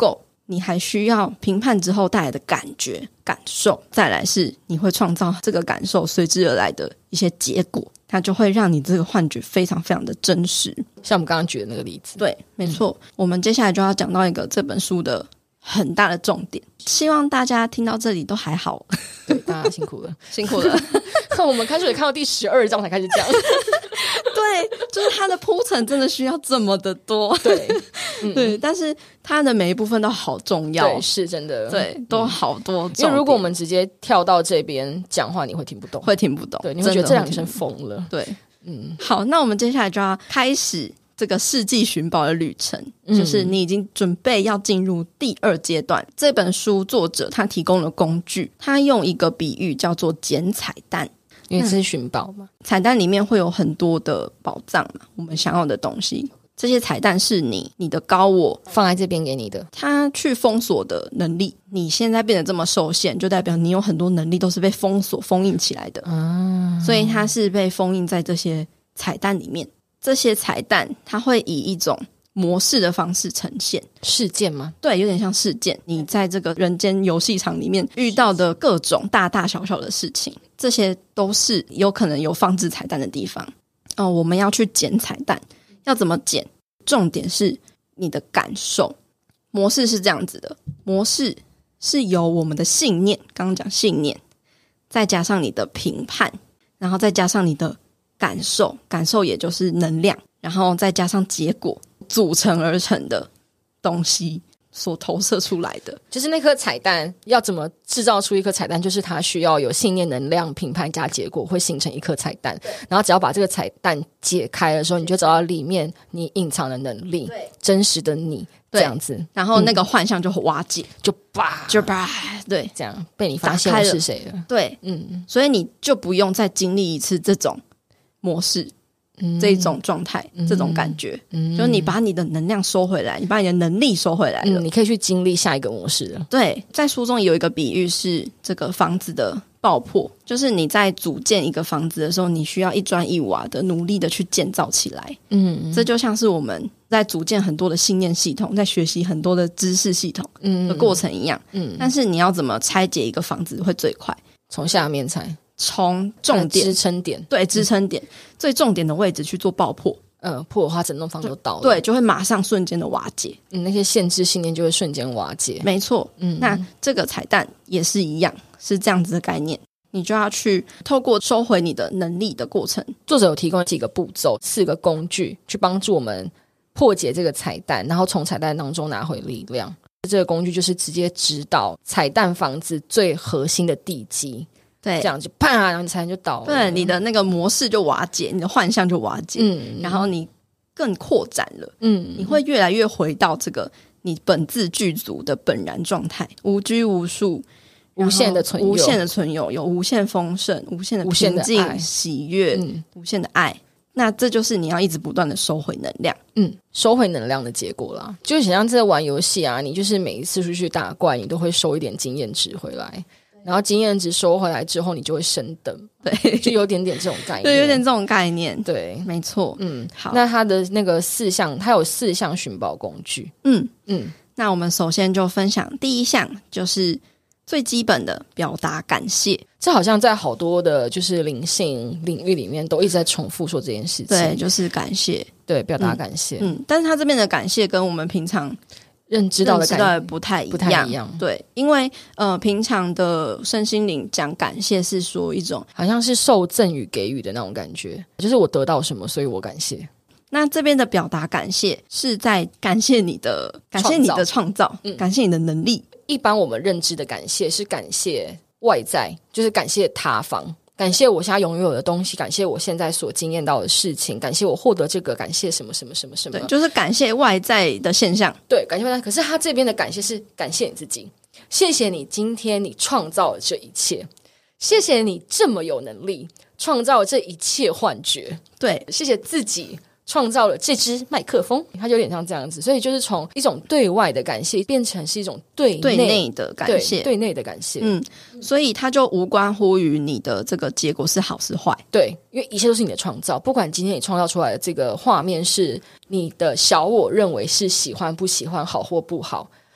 A: 你还需要评判之后带来的感觉感受，再来是你会创造这个感受随之而来的一些结果，它就会让你这个幻觉非常非常的真实。
B: 像我们刚刚举的那个例子，
A: 对，没错。我们接下来就要讲到一个这本书的很大的重点，希望大家听到这里都还好。
B: 对，大家辛苦了
A: 辛苦了。
B: 我们开始看到第12章才开始讲。
A: 对，就是它的铺陈真的需要这么的多。
B: 对、
A: 对，但是它的每一部分都好重要。
B: 对，是真的。
A: 对，都好多重点。
B: 因为如果我们直接跳到这边讲话，你会听不懂。
A: 会听不懂。
B: 对，你会觉得这两个女生疯了。
A: 对，好，那我们接下来就要开始这个世纪寻宝的旅程，就是你已经准备要进入第2阶段。这本书作者他提供了工具，他用一个比喻叫做捡彩蛋。
B: 因为这是寻宝嘛，
A: 彩蛋里面会有很多的宝藏嘛，我们想要的东西，这些彩蛋是你的高我
B: 放在这边给你的，
A: 他去封锁的能力。你现在变得这么受限，就代表你有很多能力都是被封锁封印起来的，所以它是被封印在这些彩蛋里面。这些彩蛋它会以一种模式的方式呈现。
B: 事件吗？
A: 对，有点像事件。你在这个人间游戏场里面遇到的各种大大小小的事情，这些都是有可能有放置彩蛋的地方。我们要去捡彩蛋，要怎么捡？重点是你的感受。模式是这样子的，模式是由我们的信念，刚刚讲信念，再加上你的评判，然后再加上你的感受，感受也就是能量，然后再加上结果组成而成的东西所投射出来的。
B: 就是那颗彩蛋要怎么制造出一颗彩蛋，就是它需要有信念、能量、评判加结果，会形成一颗彩蛋。然后只要把这个彩蛋解开的时候，你就找到里面你隐藏的能力，真实的你这样子，
A: 然后那个幻象就瓦解，
B: 就吧，
A: 对，
B: 这样被你发现我是谁了。
A: 对，所以你就不用再经历一次这种模式。这种状态，这种感觉，就是你把你的能量收回来，你把你的能力收回来了，
B: 你可以去经历下一个模式了。
A: 对，在书中有一个比喻是这个房子的爆破，就是你在组建一个房子的时候，你需要一砖一瓦的努力的去建造起来。这就像是我们在组建很多的信念系统，在学习很多的知识系统的过程一样。但是你要怎么拆解一个房子会最快？
B: 从下面拆。
A: 从重点
B: 支撑点，
A: 对，支撑点最重点的位置去做爆破，
B: 破的话整栋房就倒了，
A: 对，就会马上瞬间的瓦解，
B: 那些限制信念就会瞬间瓦解，
A: 没错。那这个彩蛋也是一样，是这样子的概念，你就要去透过收回你的能力的过程。
B: 作者有提供几个步骤，4个工具去帮助我们破解这个彩蛋，然后从彩蛋当中拿回力量。这个工具就是直接指导彩蛋房子最核心的地基。对，这样就啪，然后你彩蛋就倒了。
A: 对，你的那个模式就瓦解，你的幻象就瓦解，然后你更扩展了，你会越来越回到这个你本自具足的本然状态，无拘无束，
B: 无限的存有，
A: 无限的存有，有无限丰盛，无限的平静、喜悦，无限的爱。那这就是你要一直不断的收回能量，
B: 收回能量的结果啦。就是想像在玩游戏啊，你就是每一次出去打怪，你都会收一点经验值回来。然后经验值收回来之后，你就会升等，对，就有点这种概念，
A: 对，有点这种概念，
B: 对，
A: 没错，
B: 好，那它的那个4项，它有4项寻宝工具，
A: 那我们首先就分享第一项，就是最基本的表达感谢。
B: 这好像在好多的就是灵性领域里面都一直在重复说这件事情，
A: 对，就是感谢，
B: 对，表达感谢，
A: 但是他这边的感谢跟我们平常
B: 认知到的
A: 不太一样，对，因为平常的身心灵讲感谢是说一种
B: 好像是受赠与给予的那种感觉，就是我得到什么，所以我感谢。
A: 那这边的表达感谢是在感谢你的创造，感谢你的能力。
B: 一般我们认知的感谢是感谢外在，就是感谢他方，感谢我现在拥有的东西，感谢我现在所经验到的事情，感谢我获得这个，感谢什么什么什么什么，
A: 对，就是感谢外在的现象，
B: 对，感谢外在。可是他这边的感谢是感谢你自己，谢谢你今天你创造了这一切，谢谢你这么有能力创造了这一切幻觉，对，谢谢自己创造了这支麦克风，它就有点像这样子，所以就是从一种对外的感谢变成是一种对内的感谢，对内的感谢。
A: 所以它就无关乎于你的这个结果是好是坏，
B: 对，因为一切都是你的创造，不管今天你创造出来的这个画面是你的小我认为是喜欢不喜欢、好或不好，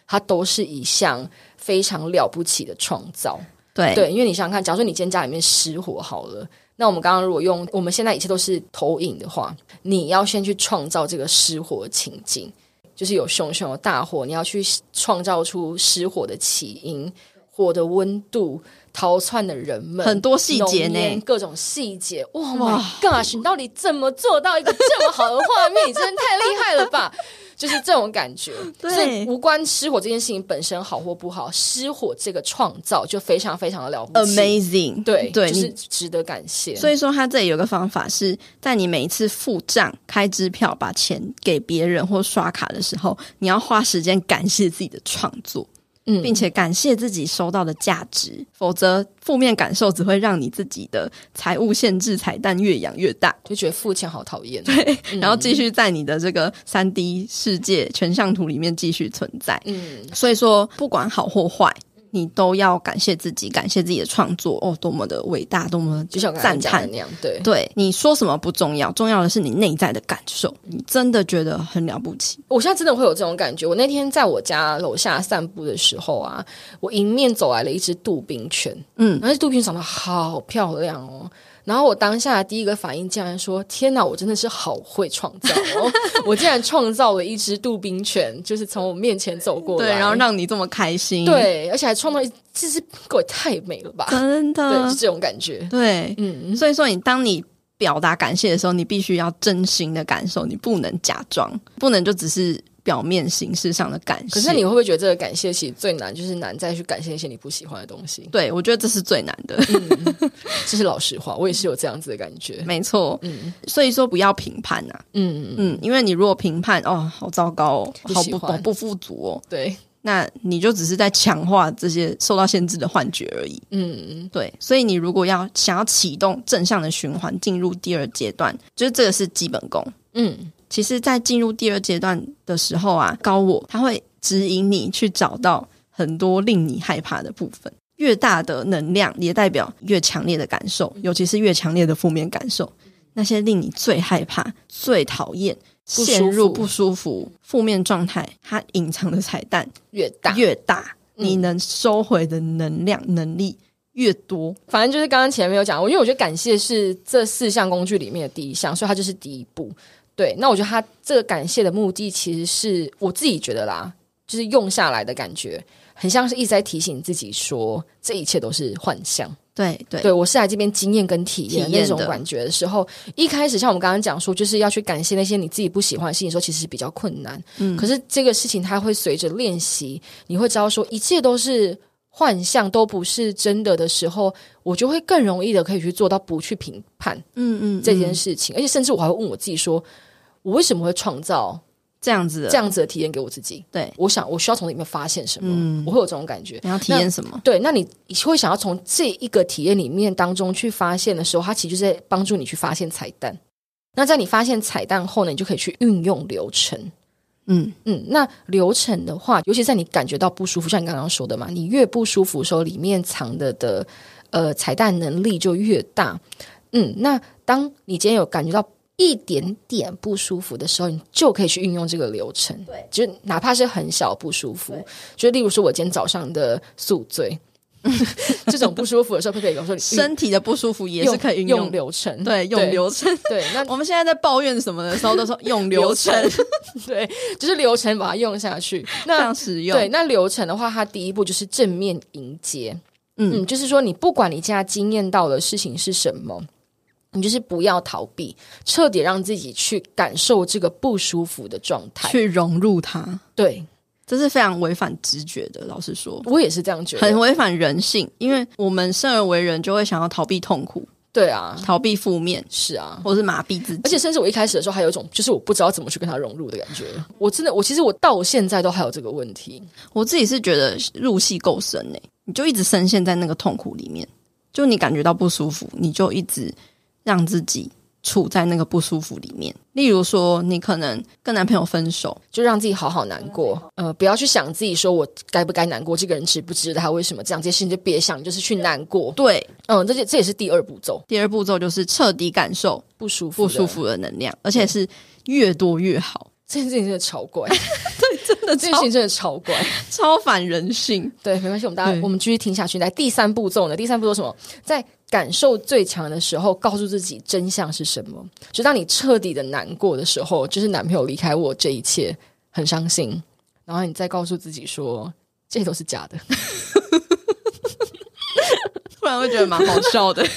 B: 它都是一项非常了不起的创造。
A: 对，
B: 因为你想想看，假如说你今天家里面失火好了，那我们刚刚如果用我们现在一切都是投影的话，你要先去创造这个失火的情境，就是有熊熊的大火，你要去创造出失火的起因，火的温度，逃窜的人们，
A: 很多细节呢，
B: 各种细节。Oh my gosh， 你到底怎么做到一个这么好的画面？你真的太厉害了吧！就是这种感觉。
A: 对，
B: 所以无关失火这件事情本身好或不好，失火这个创造就非常非常的了不起
A: ，amazing。对，
B: 就是值得感谢。
A: 所以说，他这里有个方法是在你每一次付账、开支票、把钱给别人或刷卡的时候，你要花时间感谢自己的创作。并且感谢自己收到的价值，否则负面感受只会让你自己的财务限制彩蛋越养越大，
B: 就觉得付钱好讨厌。
A: 对，然后继续在你的这个 3D 世界全像图里面继续存在。所以说不管好或坏，你都要感谢自己，感谢自己的创作多么的伟大，多么
B: 就像
A: 赞叹
B: 那样。
A: 对，你说什么不重要，重要的是你内在的感受，你真的觉得很了不起。
B: 我现在真的会有这种感觉。我那天在我家楼下散步的时候啊，我迎面走来了一只杜宾犬，然后这杜宾犬长得好漂亮哦。然后我当下的第一个反应竟然说，天哪，我真的是好会创造哦！我竟然创造了一只杜宾犬，就是从我面前走过来，
A: 对，然后让你这么开心，
B: 对，而且还创造这只狗也太美了吧，
A: 真的，
B: 对，是这种感觉。
A: 对，所以说当你表达感谢的时候，你必须要真心的感受，你不能假装，不能就只是表面形式上的感谢。
B: 可是你会不会觉得这个感谢其实最难，就是难再去感谢一些你不喜欢的东西？
A: 对，我觉得这是最难的。
B: 这是老实话，我也是有这样子的感觉。
A: 没错，所以说不要评判啊，因为你如果评判好糟糕哦，好不富足哦，
B: 对，
A: 那你就只是在强化这些受到限制的幻觉而已。对，所以你如果想要启动正向的循环，进入第二阶段，就是这个是基本功。其实在进入第二阶段的时候啊，高我它会指引你去找到很多令你害怕的部分，越大的能量也代表越强烈的感受，尤其是越强烈的负面感受，那些令你最害怕、最讨厌、陷入不舒服、负面状态，它隐藏的彩蛋越大，你能收回的能量能力越多。
B: 反正就是刚刚前面有讲，因为我觉得感谢是这4项工具里面的第一项，所以它就是第一步。对，那我觉得他这个感谢的目的其实是我自己觉得啦，就是用下来的感觉很像是一直在提醒自己说这一切都是幻象。对，我是来这边经验跟体验那种感觉的时候，一开始像我们刚刚讲说就是要去感谢那些你自己不喜欢的事情的时候，其实是比较困难。可是这个事情它会随着练习，你会知道说一切都是幻象，都不是真的时候，我就会更容易的可以去做到不去评判这件事情。而且甚至我还会问我自己说，我为什么会创造这样子的体验给我自己？对，我需要从里面发现什么？我会有这种感觉。
A: 你要体验什么？
B: 对，那你会想要从这一个体验里面当中去发现的时候，它其实就是在帮助你去发现彩蛋。那在你发现彩蛋后呢，你就可以去运用流程。那流程的话，尤其在你感觉到不舒服，像你刚刚说的嘛，你越不舒服的时候，里面藏的彩蛋能力就越大。那当你今天有感觉到一点点不舒服的时候，你就可以去运用这个流程。对，就哪怕是很小不舒服，就例如说我今天早上的宿醉这种不舒服的时候，佩佩有说
A: 身体的不舒服也是可以
B: 用流程。
A: 对，用流程。
B: 对，那
A: 我们现在在抱怨什么的时候都说用流程
B: 对，就是流程把它用下去，
A: 那这样使用。
B: 对，那流程的话，它第一步就是正面迎接。就是说你不管你现在经验到的事情是什么，你就是不要逃避，彻底让自己去感受这个不舒服的状态，
A: 去融入它。
B: 对，
A: 这是非常违反直觉的，老实说
B: 我也是这样觉得，
A: 很违反人性，因为我们生而为人就会想要逃避痛苦。
B: 对啊，
A: 逃避负面，
B: 是啊，
A: 或是麻痹自己。
B: 而且甚至我一开始的时候还有一种就是我不知道怎么去跟他融入的感觉。我其实我到现在都还有这个问题。
A: 我自己是觉得入戏够深欸，你就一直深陷在那个痛苦里面，就你感觉到不舒服，你就一直让自己处在那个不舒服里面。例如说你可能跟男朋友分手，
B: 就让自己好好难过，不要去想自己说我该不该难过，这个人值不值得，他为什么这样，这些事情就别想，就是去难过。
A: 对，
B: 这也是第二步骤。
A: 第二步骤就是彻底感受不舒服的能量，而且是越多越好。
B: 这件事情真的超怪
A: 对，真的
B: 这件事情真的超怪，
A: 超反人性。
B: 对，没关系，我们继续听下去。来，第三步骤呢？第三步骤什么？在感受最强的时候，告诉自己真相是什么。就当你彻底的难过的时候，就是男朋友离开我这一切，很伤心，然后你再告诉自己说，这些都是假的。
A: 突然会觉得蛮好笑的。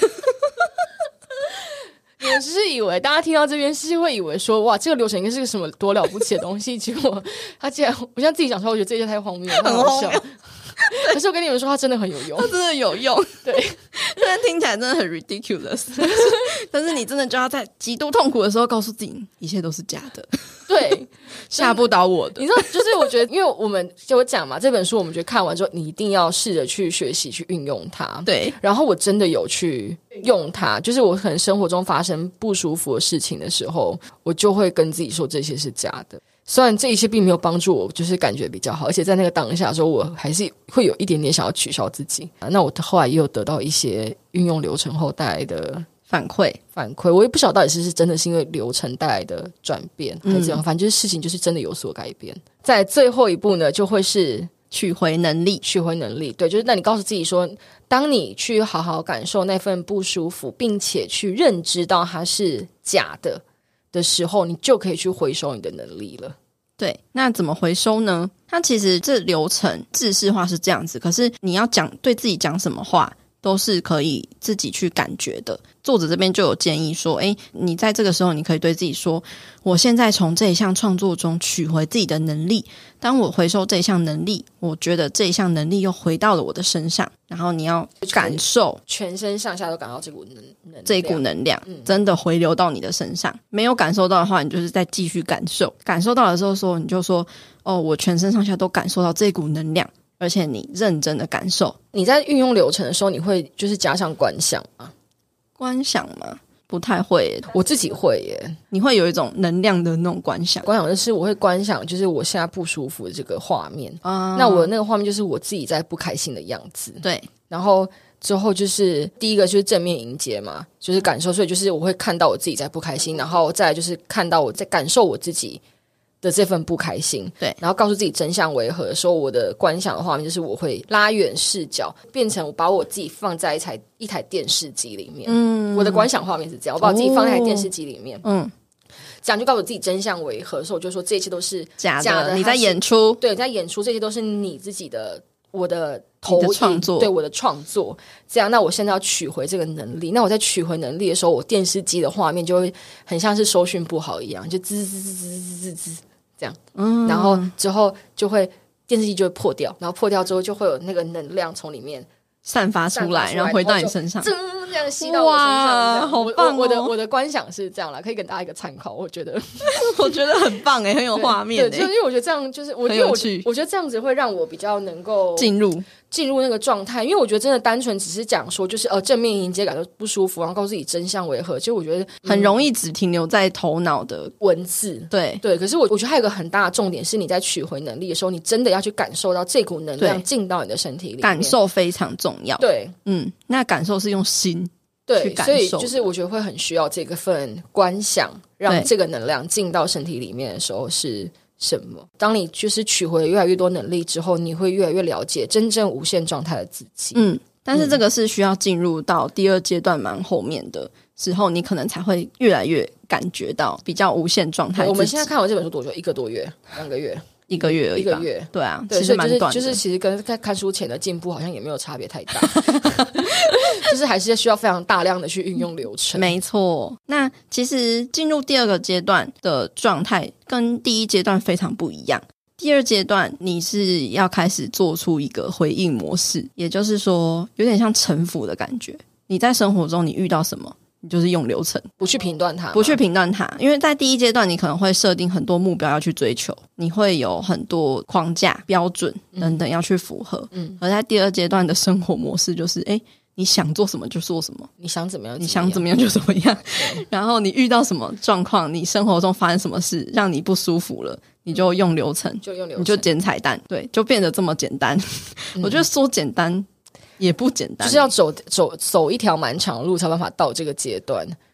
B: 你们只是以为大家听到这边是会以为说，哇，这个流程应该是个什么多了不起的东西，结果他竟然，我现在自己讲出来，我觉得这些太荒谬了，很好笑。可是我跟你们说，它真的很有用，
A: 它真的有用。
B: 对，
A: 虽然听起来真的很 ridiculous， 但是你真的就要在极度痛苦的时候告诉自己，一切都是假的。
B: 对，
A: 吓不倒我的。
B: 你知道，就是我觉得，因为我们就有讲嘛，这本书我们觉得看完之后，你一定要试着去学习、去运用它。
A: 对，
B: 然后我真的有去用它，就是我可能生活中发生不舒服的事情的时候，我就会跟自己说这些是假的。虽然这一切并没有帮助我，就是感觉比较好，而且在那个当下的时候，我还是会有一点点想要取消自己。那我后来也有得到一些运用流程后带来的反馈，我也不晓得到底是真的是因为流程带来的转变还是怎样，反正就是事情就是真的有所改变。在最后一步呢，就会是
A: 取回能力。
B: 对，就是那你告诉自己说，当你去好好感受那份不舒服，并且去认知到它是假的时候，你就可以去回收你的能力了。
A: 对，那怎么回收呢？它其实这流程制式化是这样子，可是你要对自己讲什么话都是可以自己去感觉的。作者这边就有建议说，你在这个时候你可以对自己说，我现在从这一项创作中取回自己的能力，当我回收这一项能力，我觉得这一项能力又回到了我的身上，然后你要感受
B: 全身上下都感到这股
A: 能量真的回流到你的身上。没有感受到的话，你就是再继续感受，感受到的时候你就说，我全身上下都感受到这股能量，而且你认真的感受。
B: 你在运用流程的时候，你会就是加上观想吗？
A: 观想吗？不太会耶。
B: 我自己会耶。
A: 你会有一种能量的那种观想？
B: 观想就是我会观想，就是我现在不舒服的这个画面那我那个画面就是我自己在不开心的样子。
A: 对，
B: 然后之后就是第一个就是正面迎接嘛，就是感受，所以就是我会看到我自己在不开心，然后再来就是看到我在感受我自己的这份不开心。
A: 对，
B: 然后告诉自己真相为何的时候，我的观想的画面就是我会拉远视角，变成我把我自己放在一台电视机里面。我的观想画面是这样，我把我自己放在一台电视机里面。这样就告诉我自己真相为何的时候，我就说这一切都是假的，
A: 你在演出。
B: 对，你在演出，这些都是你自己的，我的投影，
A: 创作，
B: 对，我的创作。这样，那我现在要取回这个能力。那我在取回能力的时候，我电视机的画面就会很像是收讯不好一样，就滋滋滋滋滋滋这样。然后之后就会电视机就会破掉，然后破掉之后就会有那个能量从里面
A: 散发出来，然后回到你身上，
B: 这样吸到我身上。
A: 哇，好棒哦！
B: 我的观想是这样啦，可以给大家一个参考。我觉得
A: 很棒很有画面。
B: 对，因为我觉得这样就是
A: 很有趣。
B: 我觉得这样子会让我比较能够
A: 进入
B: 那个状态。因为我觉得真的单纯只是讲说，就是正面迎接感到不舒服，然后告诉自己真相为何。其实我觉得
A: 很容易只停留在头脑的
B: 文字。
A: 对，
B: 可是我觉得还有一个很大的重点是，你在取回能力的时候，你真的要去感受到这股能量进到你的身体里面，
A: 感受非常重要。
B: 对，
A: 那感受是用心。
B: 对，所以就是我觉得会很需要这个份观想，让这个能量进到身体里面的时候是什么。当你就是取回越来越多能力之后，你会越来越了解真正无限状态的自己。
A: 但是这个是需要进入到第二阶段蛮后面的时候，你可能才会越来越感觉到比较无限状态。
B: 我们现在看完这本书多久1个多月2个月
A: 1个月而已吧。
B: 1个月，
A: 对啊，其实蛮短的。
B: 就是其实跟在看书前的进步好像也没有差别太大。就是还是需要非常大量的去运用流程。
A: 没错。那其实进入第二个阶段的状态跟第一阶段非常不一样。第二阶段你是要开始做出一个回应模式，也就是说有点像臣服的感觉。你在生活中你遇到什么，你就是用流程，
B: 不去评断它。
A: 因为在第一阶段你可能会设定很多目标要去追求，你会有很多框架标准等等要去符合。而在第二阶段的生活模式就是你想做什么就做什么，
B: 你想怎么样
A: 就怎么样。然后你遇到什么状况，你生活中发生什么事让你不舒服了，你就用流程，你就捡彩蛋。对，就变得这么简单。我觉得说简单也不简单，
B: 就是要走一条蛮长的路才有办法到这个阶段。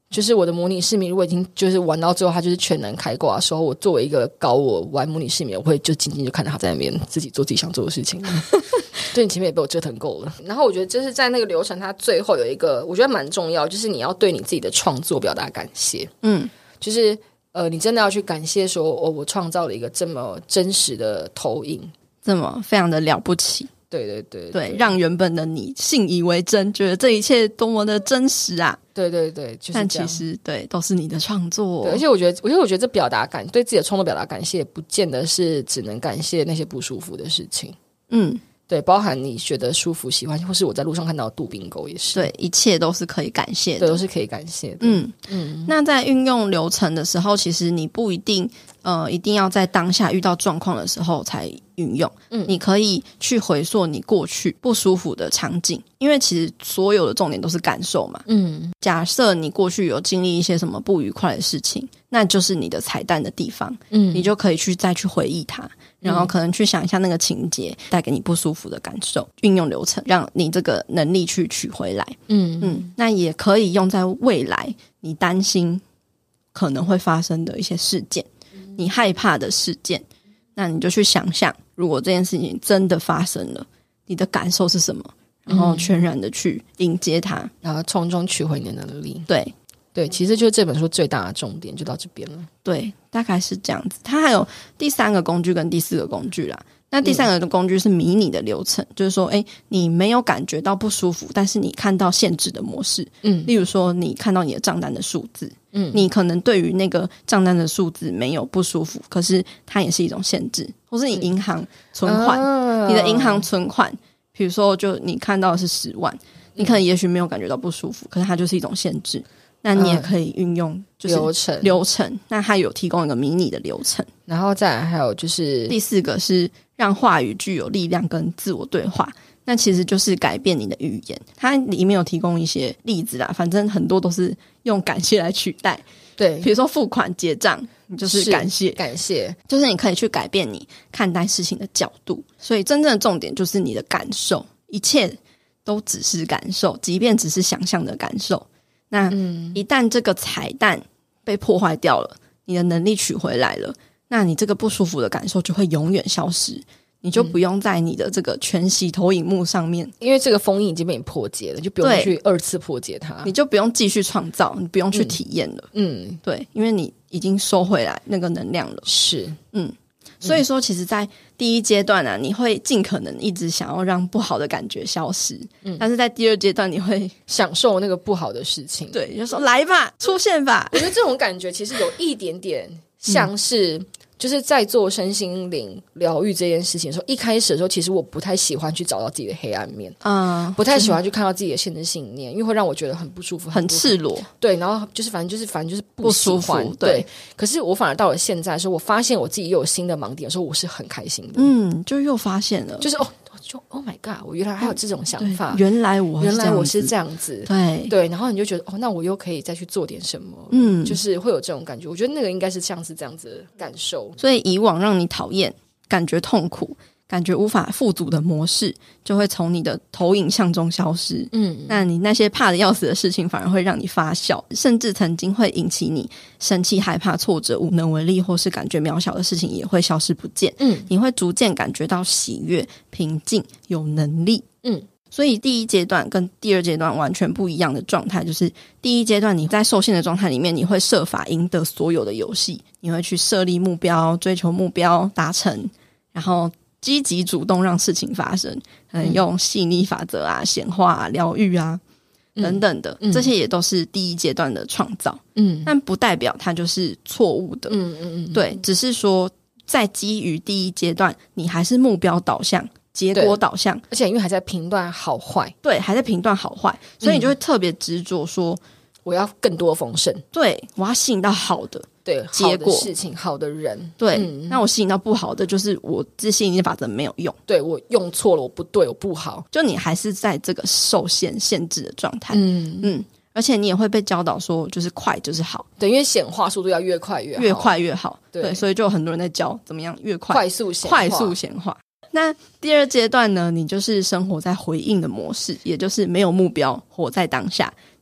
B: 就是我的模拟市民如果已经就是玩到最后他就是全能开挂的时候，我作为一个搞我玩模拟市民，我会就静静就看着他在那边自己做自己想做的事情对，你前面也被我折腾够了。然后我觉得就是在那个流程它最后有一个我觉得蛮重要，就是你要对你自己的创作表达感谢。就是你真的要去感谢说我创造了一个这么真实的投影，
A: 这么非常的了不起。
B: 对，
A: 让原本的你信以为真，觉得这一切多么的真实啊！
B: 对，就是
A: 但其实对都是你的创作。
B: 对，而且我觉得这表达感，对自己的创作表达感谢，不见得是只能感谢那些不舒服的事情。对，包含你觉得舒服、喜欢，或是我在路上看到的杜宾狗也是。对，
A: 一切都是可以感谢的，
B: 对，都是可以感谢的。
A: 那在运用流程的时候，其实你不一定一定要在当下遇到状况的时候才运用。你可以去回溯你过去不舒服的场景，因为其实所有的重点都是感受嘛。假设你过去有经历一些什么不愉快的事情，那就是你的彩蛋的地方。你就可以再去回忆它。然后可能去想一下那个情节带给你不舒服的感受，运用流程让你这个能力去取回来。那也可以用在未来你担心可能会发生的一些事件，你害怕的事件，那你就去想象如果这件事情真的发生了，你的感受是什么，然后全然的去迎接它，
B: 然后从中取回你的能力。对，其实就是这本书最大的重点就到这边了。
A: 对，大概是这样子。它还有第3个工具跟第4个工具啦。那第3个工具是迷你的流程，就是说你没有感觉到不舒服，但是你看到限制的模式。例如说你看到你的账单的数字，你可能对于那个账单的数字没有不舒服，可是它也是一种限制。或是你银行存款，你的银行存款，比如说就你看到的是10万，你可能也许没有感觉到不舒服，可是它就是一种限制。那你也可以运用就是流程，那它有提供一个迷你的流程。
B: 然后再来还有就是
A: 第4个是让话语具有力量跟自我对话，那其实就是改变你的语言。它里面有提供一些例子啦，反正很多都是用感谢来取代。
B: 对，
A: 比如说付款结账，你就是感谢，就是你可以去改变你看待事情的角度。所以真正的重点就是你的感受，一切都只是感受，即便只是想象的感受。那一旦这个彩蛋被破坏掉了，你的能力取回来了，那你这个不舒服的感受就会永远消失，你就不用在你的这个全息投影幕上面，
B: 因为这个封印已经被你破解了，就不用去2次破解它，
A: 你就不用继续创造，你不用去体验了。对，因为你已经收回来那个能量了。
B: 是，
A: 所以说其实在第一阶段啊，你会尽可能一直想要让不好的感觉消失，但是在第2阶段你会
B: 享受那个不好的事情。
A: 对，就说来吧，出现吧。
B: 我觉得这种感觉其实有一点点像是就是在做身心灵疗愈这件事情的时候，一开始的时候其实我不太喜欢去找到自己的黑暗面，不太喜欢去看到自己的限制信念，因为会让我觉得很不舒服，
A: 很赤裸。
B: 对，然后就是反正就是不舒服。对，可是我反而到了现在的时候，我发现我自己又有新的盲点的时候，我是很开心的。
A: 就又发现了，
B: 就是就 Oh my God， 我原来还有这种想法，
A: 原来我
B: 是这样子，对，然后你就觉得那我又可以再去做点什么，就是会有这种感觉。我觉得那个应该是像是这样子的感受。
A: 所以以往让你讨厌、感觉痛苦、感觉无法富足的模式，就会从你的投影像中消失。那你那些怕的要死的事情，反而会让你发笑，甚至曾经会引起你生气、害怕、挫折、无能为力，或是感觉渺小的事情，也会消失不见。你会逐渐感觉到喜悦、平静、有能力。所以第一阶段跟第2阶段完全不一样的状态，就是第一阶段你在受限的状态里面，你会设法赢得所有的游戏，你会去设立目标，追求目标达成，然后积极主动让事情发生，用吸引力法则啊、显化啊、疗愈啊等等的，这些也都是第一阶段的创造。但不代表它就是错误的。对，只是说在基于第一阶段，你还是目标导向、结果导向，
B: 而且因为还在评断好坏，
A: 对，还在评断好坏，所以你就会特别执着说，
B: 我要更多丰盛，
A: 对，我要吸引到好的，
B: 对，
A: 结果
B: 好的事情、好的人，
A: 对，那我吸引到不好的，就是我这吸引力法则没有用，
B: 对，我用错了，我不对，我不好，
A: 就你还是在这个受限制的状态。而且你也会被教导说，就是快就是好，
B: 对，因为显化速度要越快越好，
A: 越快越好，对，所以就有很多人在教怎么样越快，
B: 快速
A: 显化。那第2阶段呢，你就是生活在回应的模式，也就是没有目标，活在当下。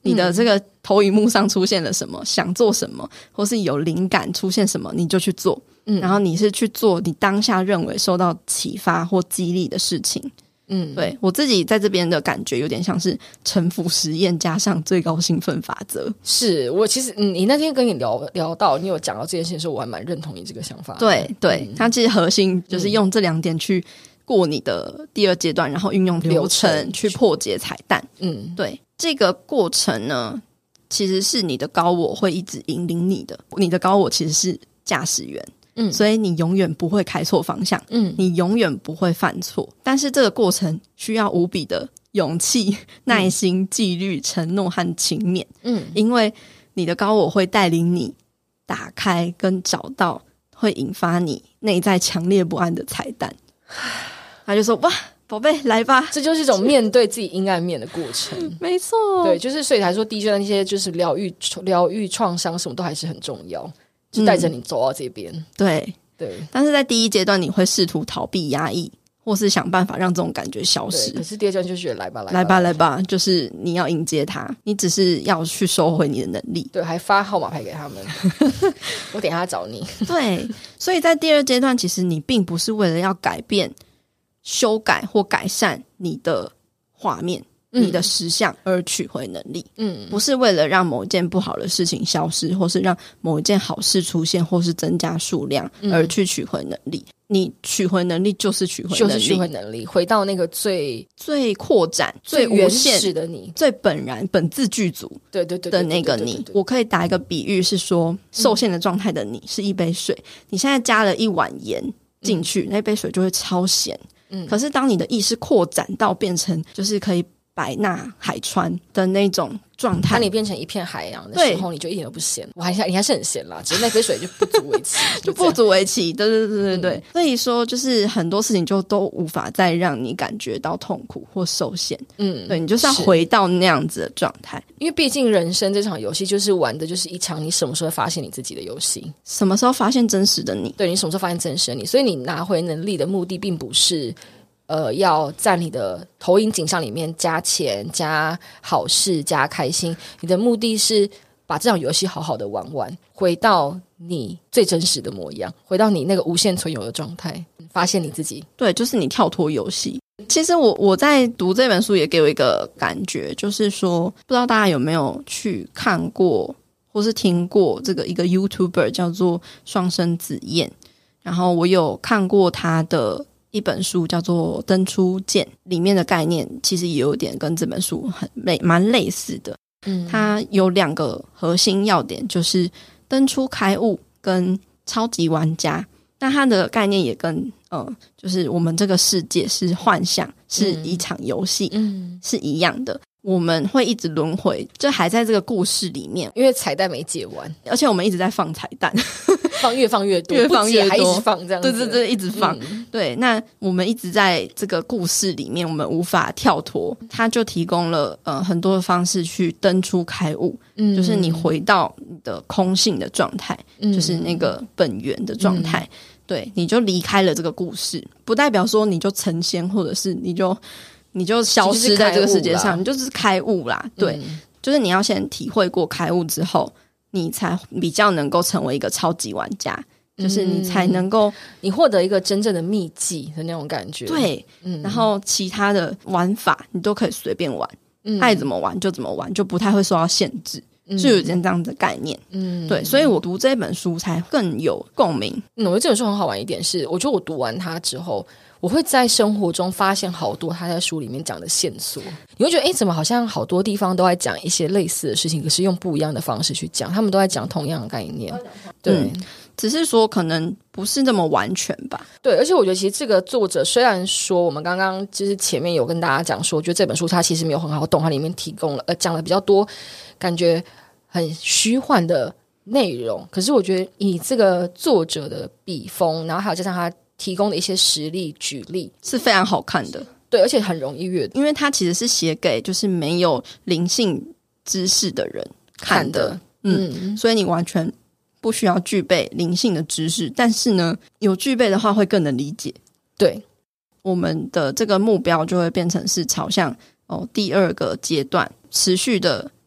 A: 你的这个投影幕上出现了什么，想做什么，或是有灵感出现什么你就去做，然后你是去做你当下认为受到启发或激励的事情。对，我自己在这边的感觉有点像是沉浮实验加上最高兴奋法则。
B: 是我其实你那天跟你聊到你有讲到这件事情的时候，我还蛮认同你这个想法的。
A: 对对，它其实核心就是用这2点去过你的第2阶段，然后运用流程去破解彩蛋。对，这个过程呢其实是你的高我会一直引领你的，你的高我其实是驾驶员，所以你永远不会开错方向，你永远不会犯错，但是这个过程需要无比的勇气、耐心、纪律、承诺和勤勉，因为你的高我会带领你打开跟找到会引发你内在强烈不安的彩蛋。他就说哇宝贝来吧，
B: 这就是一种面对自己阴暗面的过程。
A: 没错，
B: 对，就是所以才说第一阶段那些就是疗愈创伤什么都还是很重要，就带着你走到这边。
A: 对
B: 对，
A: 但是在第1阶段你会试图逃避压抑，或是想办法让这种感觉消失。
B: 可是第2阶段就觉得来吧
A: 来吧，就是你要迎接它，你只是要去收回你的能力。
B: 对，还发号码牌给他们我等一下找你。
A: 对，所以在第2阶段其实你并不是为了要改变、修改或改善你的画面、你的实相而取回能力，不是为了让某一件不好的事情消失，或是让某一件好事出现，或是增加数量而去取回能力。你取回能力就是取回能力，
B: 就是取回能力，回到那个最
A: 扩展、最
B: 原始的你，
A: 最本然、本自具足的那个你。我可以打一个比喻是说，受限的状态的你是一杯水，你现在加了1碗盐进去，那杯水就会超咸。可是当你的意识扩展到变成就是可以百纳海川的那种状态，
B: 当你变成一片海洋的时候，你就一点都不咸。你还是很咸啦，只是那杯水就不足为奇
A: 就不足为奇。对、所以说就是很多事情就都无法再让你感觉到痛苦或受限。对，你就是要回到那样子的状态，
B: 因为毕竟人生这场游戏就是玩的就是一场你什么时候发现你自己的游戏，
A: 什么时候发现真实的你。
B: 对，你什么时候发现真实的你，所以你拿回能力的目的并不是要在你的投影景象里面加钱、加好事、加开心，你的目的是把这场游戏好好的玩完，回到你最真实的模样，回到你那个无限存有的状态，发现你自己。对，就是你跳脱游戏。其实我在读这本书也给我一个感觉，就是说不知道大家有没有去看过或是听过这个一个 YouTuber 叫做双生子燕，然后我有看过他的一本书叫做登出键，里面的概念其实也有点跟这本书蛮类似的。它有2个核心要点，就是登出开悟跟超级玩家。那它的概念也跟就是我们这个世界是幻象，是一场游戏，是一样的。我们会一直轮回，就还在这个故事里面，因为彩蛋没解完，而且我们一直在放彩蛋越放越多，越放越多，还一直放这样子。对，一直放。对，那我们一直在这个故事里面，我们无法跳脱。它就提供了很多的方式去登出开悟，就是你回到你的空性的状态，就是那个本源的状态。对，你就离开了这个故事，不代表说你就成仙，或者是你就消失在这个世界上，你就是开悟啦。对，就是你要先体会过开悟之后，你才比较能够成为一个超级玩家，就是你才能够你获得一个真正的秘籍的那种感觉。对，然后其他的玩法你都可以随便玩，爱怎么玩就怎么玩，就不太会受到限制。就有点这样的概念。对，所以我读这本书才更有共鸣。我觉得这本书很好玩一点是，我觉得我读完它之后，我会在生活中发现好多他在书里面讲的线索。你会觉得怎么好像好多地方都在讲一些类似的事情，可是用不一样的方式去讲，他们都在讲同样的概念。对，只是说可能不是这么完全吧。对，而且我觉得其实这个作者虽然说我们刚刚就是前面有跟大家讲说，我觉得这本书它其实没有很好懂，它里面提供了讲了比较多感觉很虚幻的内容，可是我觉得以这个作者的笔锋，然后还有加上他提供的一些实例举例，是非常好看的。对，而且很容易阅读，因为它其实是写给就是没有灵性知识的人看的。所以你完全不需要具备灵性的知识，但是呢有具备的话会更能理解。对，我们的这个目标就会变成是朝向第2个阶段持续的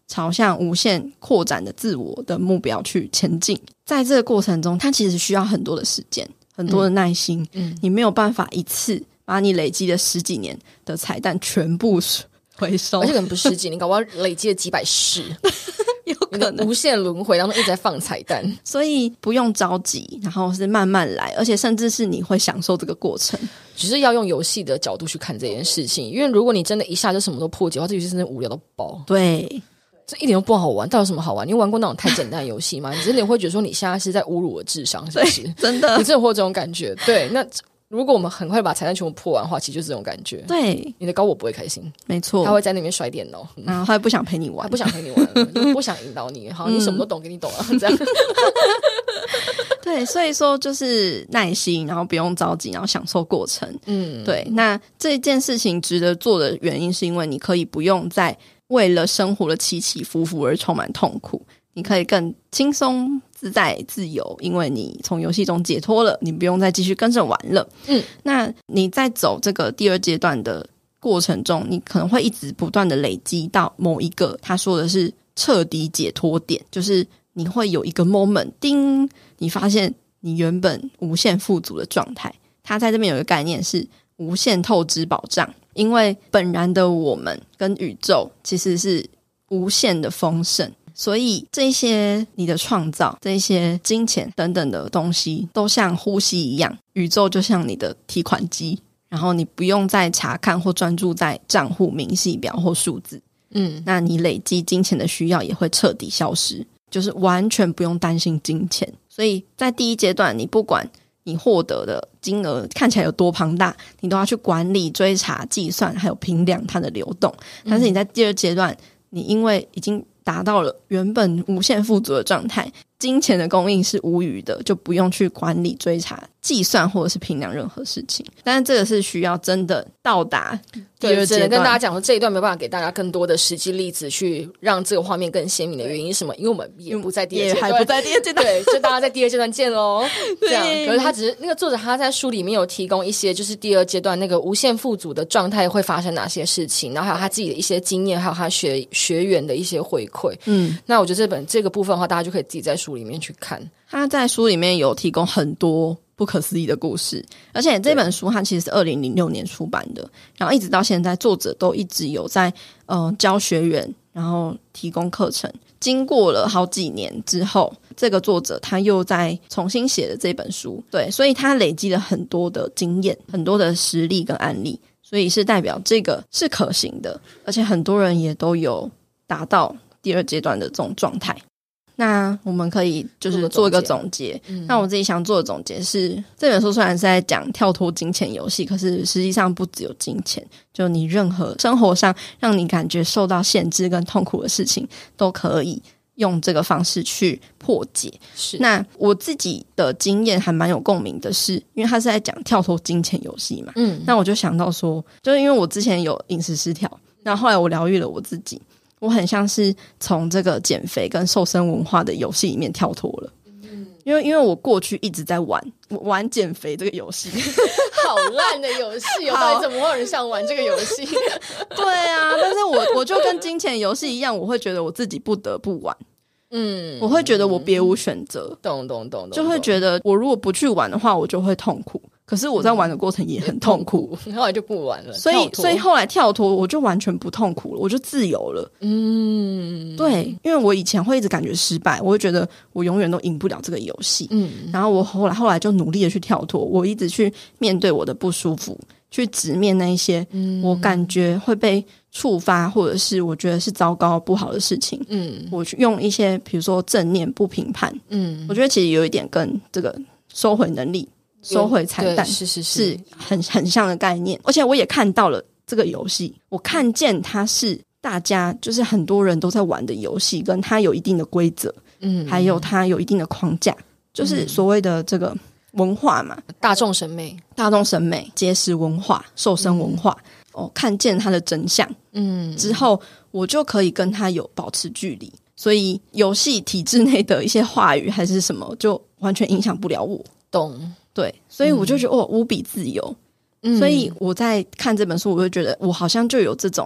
A: 朝向无限扩展的自我的目标去前进。在这个过程中，它其实需要很多的时间，很多的耐心，你没有办法一次把你累积了10几年的彩蛋全部回收，
B: 而且可能不是10几年，搞不好累积了几百世
A: 有可能
B: 无限轮回当中一直在放彩蛋。
A: 所以不用着急，然后是慢慢来，而且甚至是你会享受这个过程。
B: 只是要用游戏的角度去看这件事情，因为如果你真的一下就什么都破解的话，这游戏真的无聊到爆。
A: 对，
B: 这一点都不好玩，到底有什么好玩？你有玩过那种太简单的游戏吗？你真的会觉得说你现在是在侮辱我的智商，是不是？
A: 真的，
B: 你真的会有这种感觉。对，那如果我们很快把彩蛋全部破完的话，其实就是这种感觉。
A: 对，
B: 你的高我不会开心，
A: 没错，
B: 他会在那边摔电脑，
A: 然后他也不想陪你玩，
B: 他不想陪你玩了，就不想引导你。好，你什么都懂，给你懂了，这样。
A: 对，所以说就是耐心，然后不用着急，然后享受过程。对。那这件事情值得做的原因，是因为你可以不用再为了生活的起起伏伏而充满痛苦，你可以更轻松自在自由，因为你从游戏中解脱了，你不用再继续跟着玩了。那你在走这个第2阶段的过程中，你可能会一直不断的累积到某一个他说的是彻底解脱点，就是你会有一个 moment 叮，你发现你原本无限富足的状态。他在这边有一个概念是无限透支保障，因为本然的我们跟宇宙其实是无限的丰盛，所以这些你的创造，这些金钱等等的东西都像呼吸一样，宇宙就像你的提款机，然后你不用再查看或专注在账户明细表或数字。那你累积金钱的需要也会彻底消失，就是完全不用担心金钱。所以在第1阶段，你不管你获得的金额看起来有多庞大，你都要去管理、追查、计算还有评量它的流动。但是你在第2阶段，你因为已经达到了原本无限富足的状态，金钱的供应是无余的，就不用去管理、追查、计算或者是评量任何事情。但是这个是需要真的到达第2阶段。
B: 只能跟大家讲说，这一段没办法给大家更多的实际例子去让这个画面更鲜明的原因是什么？因为我们也不在第2阶段，
A: 还不在第2阶段，
B: 对，就大家在第2阶段见咯。这样，可是他只是那个作者他在书里面有提供一些，就是第2阶段那个无限富足的状态会发生哪些事情，然后还有他自己的一些经验，还有他学员的一些回馈。那我觉得这个部分的话，大家就可以自己在书里面去看。
A: 他在书里面有提供很多不可思议的故事，而且这本书它其实是2006年出版的，然后一直到现在作者都一直有在教学员，然后提供课程。经过了好几年之后，这个作者他又在重新写了这本书。对，所以他累积了很多的经验，很多的实例跟案例，所以是代表这个是可行的，而且很多人也都有达到第2阶段的这种状态。那我们可以就是做一个总结。那我自己想做的总结是，这本书虽然是在讲跳脱金钱游戏，可是实际上不只有金钱，就你任何生活上让你感觉受到限制跟痛苦的事情，都可以用这个方式去破解。是，那我自己的经验还蛮有共鸣的是，因为他是在讲跳脱金钱游戏嘛，那我就想到说，就是因为我之前有饮食失调，然后后来我疗愈了我自己，我很像是从这个减肥跟瘦身文化的游戏里面跳脱了。因为我过去一直在玩减肥这个游戏，
B: 好烂的游戏哦！到底怎么会有人想玩这个游戏？
A: 对啊，但是我就跟金钱游戏一样，我会觉得我自己不得不玩。我会觉得我别无选择，
B: 懂，
A: 就会觉得我如果不去玩的话，我就会痛苦。可是我在玩的过程也很痛苦，
B: 后来就不玩了。
A: 所以后来跳脱，我就完全不痛苦了，我就自由了。对，因为我以前会一直感觉失败，我会觉得我永远都赢不了这个游戏。然后我后来就努力的去跳脱，我一直去面对我的不舒服，去直面那一些我感觉会被触发，或者是我觉得是糟糕不好的事情。我去用一些比如说正念不评判。我觉得其实有一点跟这个收回能力、收回彩蛋是很像的概念。而且我也看到了这个游戏，我看见它是大家就是很多人都在玩的游戏，跟它有一定的规则，还有它有一定的框架，就是所谓的这个文化嘛，
B: 大众审美、
A: 节食文化、瘦身文化。看见它的真相，之后我就可以跟它有保持距离，所以游戏体制内的一些话语还是什么，就完全影响不了我。
B: 懂，
A: 对，所以我就觉得无比自由。所以我在看这本书，我就觉得我好像就有这种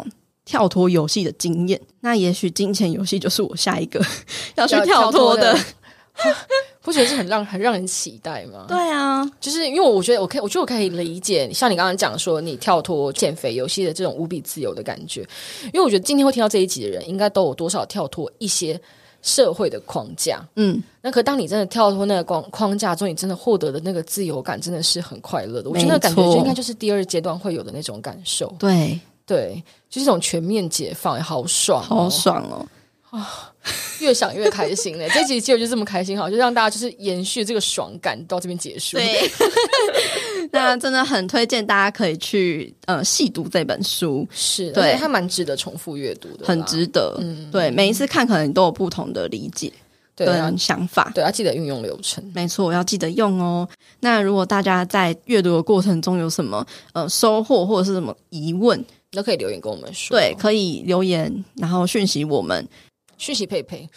A: 跳脱游戏的经验。那也许金钱游戏就是我下一个要去跳脱的
B: 不觉得是很让人期待吗？
A: 对啊，
B: 就是因为我觉得我可以理解，像你刚刚讲说你跳脱减肥游戏的这种无比自由的感觉，因为我觉得今天会听到这一集的人，应该都有多少跳脱一些社会的框架。那可当你真的跳脱那个框架中，你真的获得的那个自由感，真的是很快乐的。我觉得那个感觉就应该就是第二阶段会有的那种感受。
A: 对，
B: 就是这种全面解放，好爽
A: 好爽哦！
B: 越想越开心嘞！这集结果就这么开心，好，就让大家就是延续这个爽感到这边结束。
A: 对，那真的很推荐大家可以去细读这本书，
B: 是，对，而且它蛮值得重复阅读的，
A: 很值得。对，每一次看可能都有不同的理解跟想法。
B: 对，要记得运用流程。
A: 没错，要记得用哦。那如果大家在阅读的过程中有什么收获或者是什么疑问，
B: 都可以留言跟我们说。
A: 对，可以留言，然后讯息我们。
B: 讯息佩佩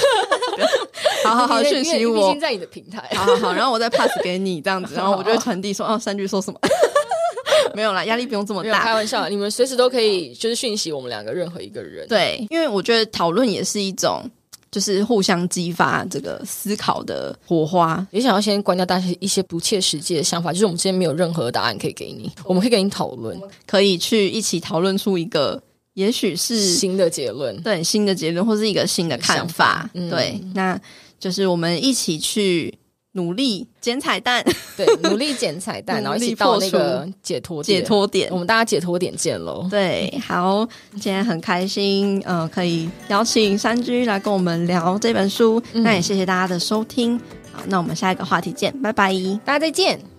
A: 好讯息我，
B: 毕竟在你的平台。
A: 好，然后我再 pass 给你这样子，然后我就会传递说三句说什么没有啦，压力不用这么大，
B: 开玩笑，你们随时都可以就是讯息我们两个任何一个人。
A: 对，因为我觉得讨论也是一种就是互相激发这个思考的火花。
B: 也想要先关掉大家一些不切实际的想法，就是我们之间没有任何答案可以给你，我们可以跟你讨论，
A: 可以去一起讨论出一个也许是
B: 新的结论，
A: 对，新的结论或是一个新的看法。对，那就是我们一起去努力捡彩蛋，
B: 对，努力捡彩蛋，然后一起到那个解脱点，我们大家解脱点见咯。
A: 对，好，今天很开心，可以邀请山居来跟我们聊这本书，那也谢谢大家的收听。好，那我们下一个话题见，拜拜，
B: 大家再见。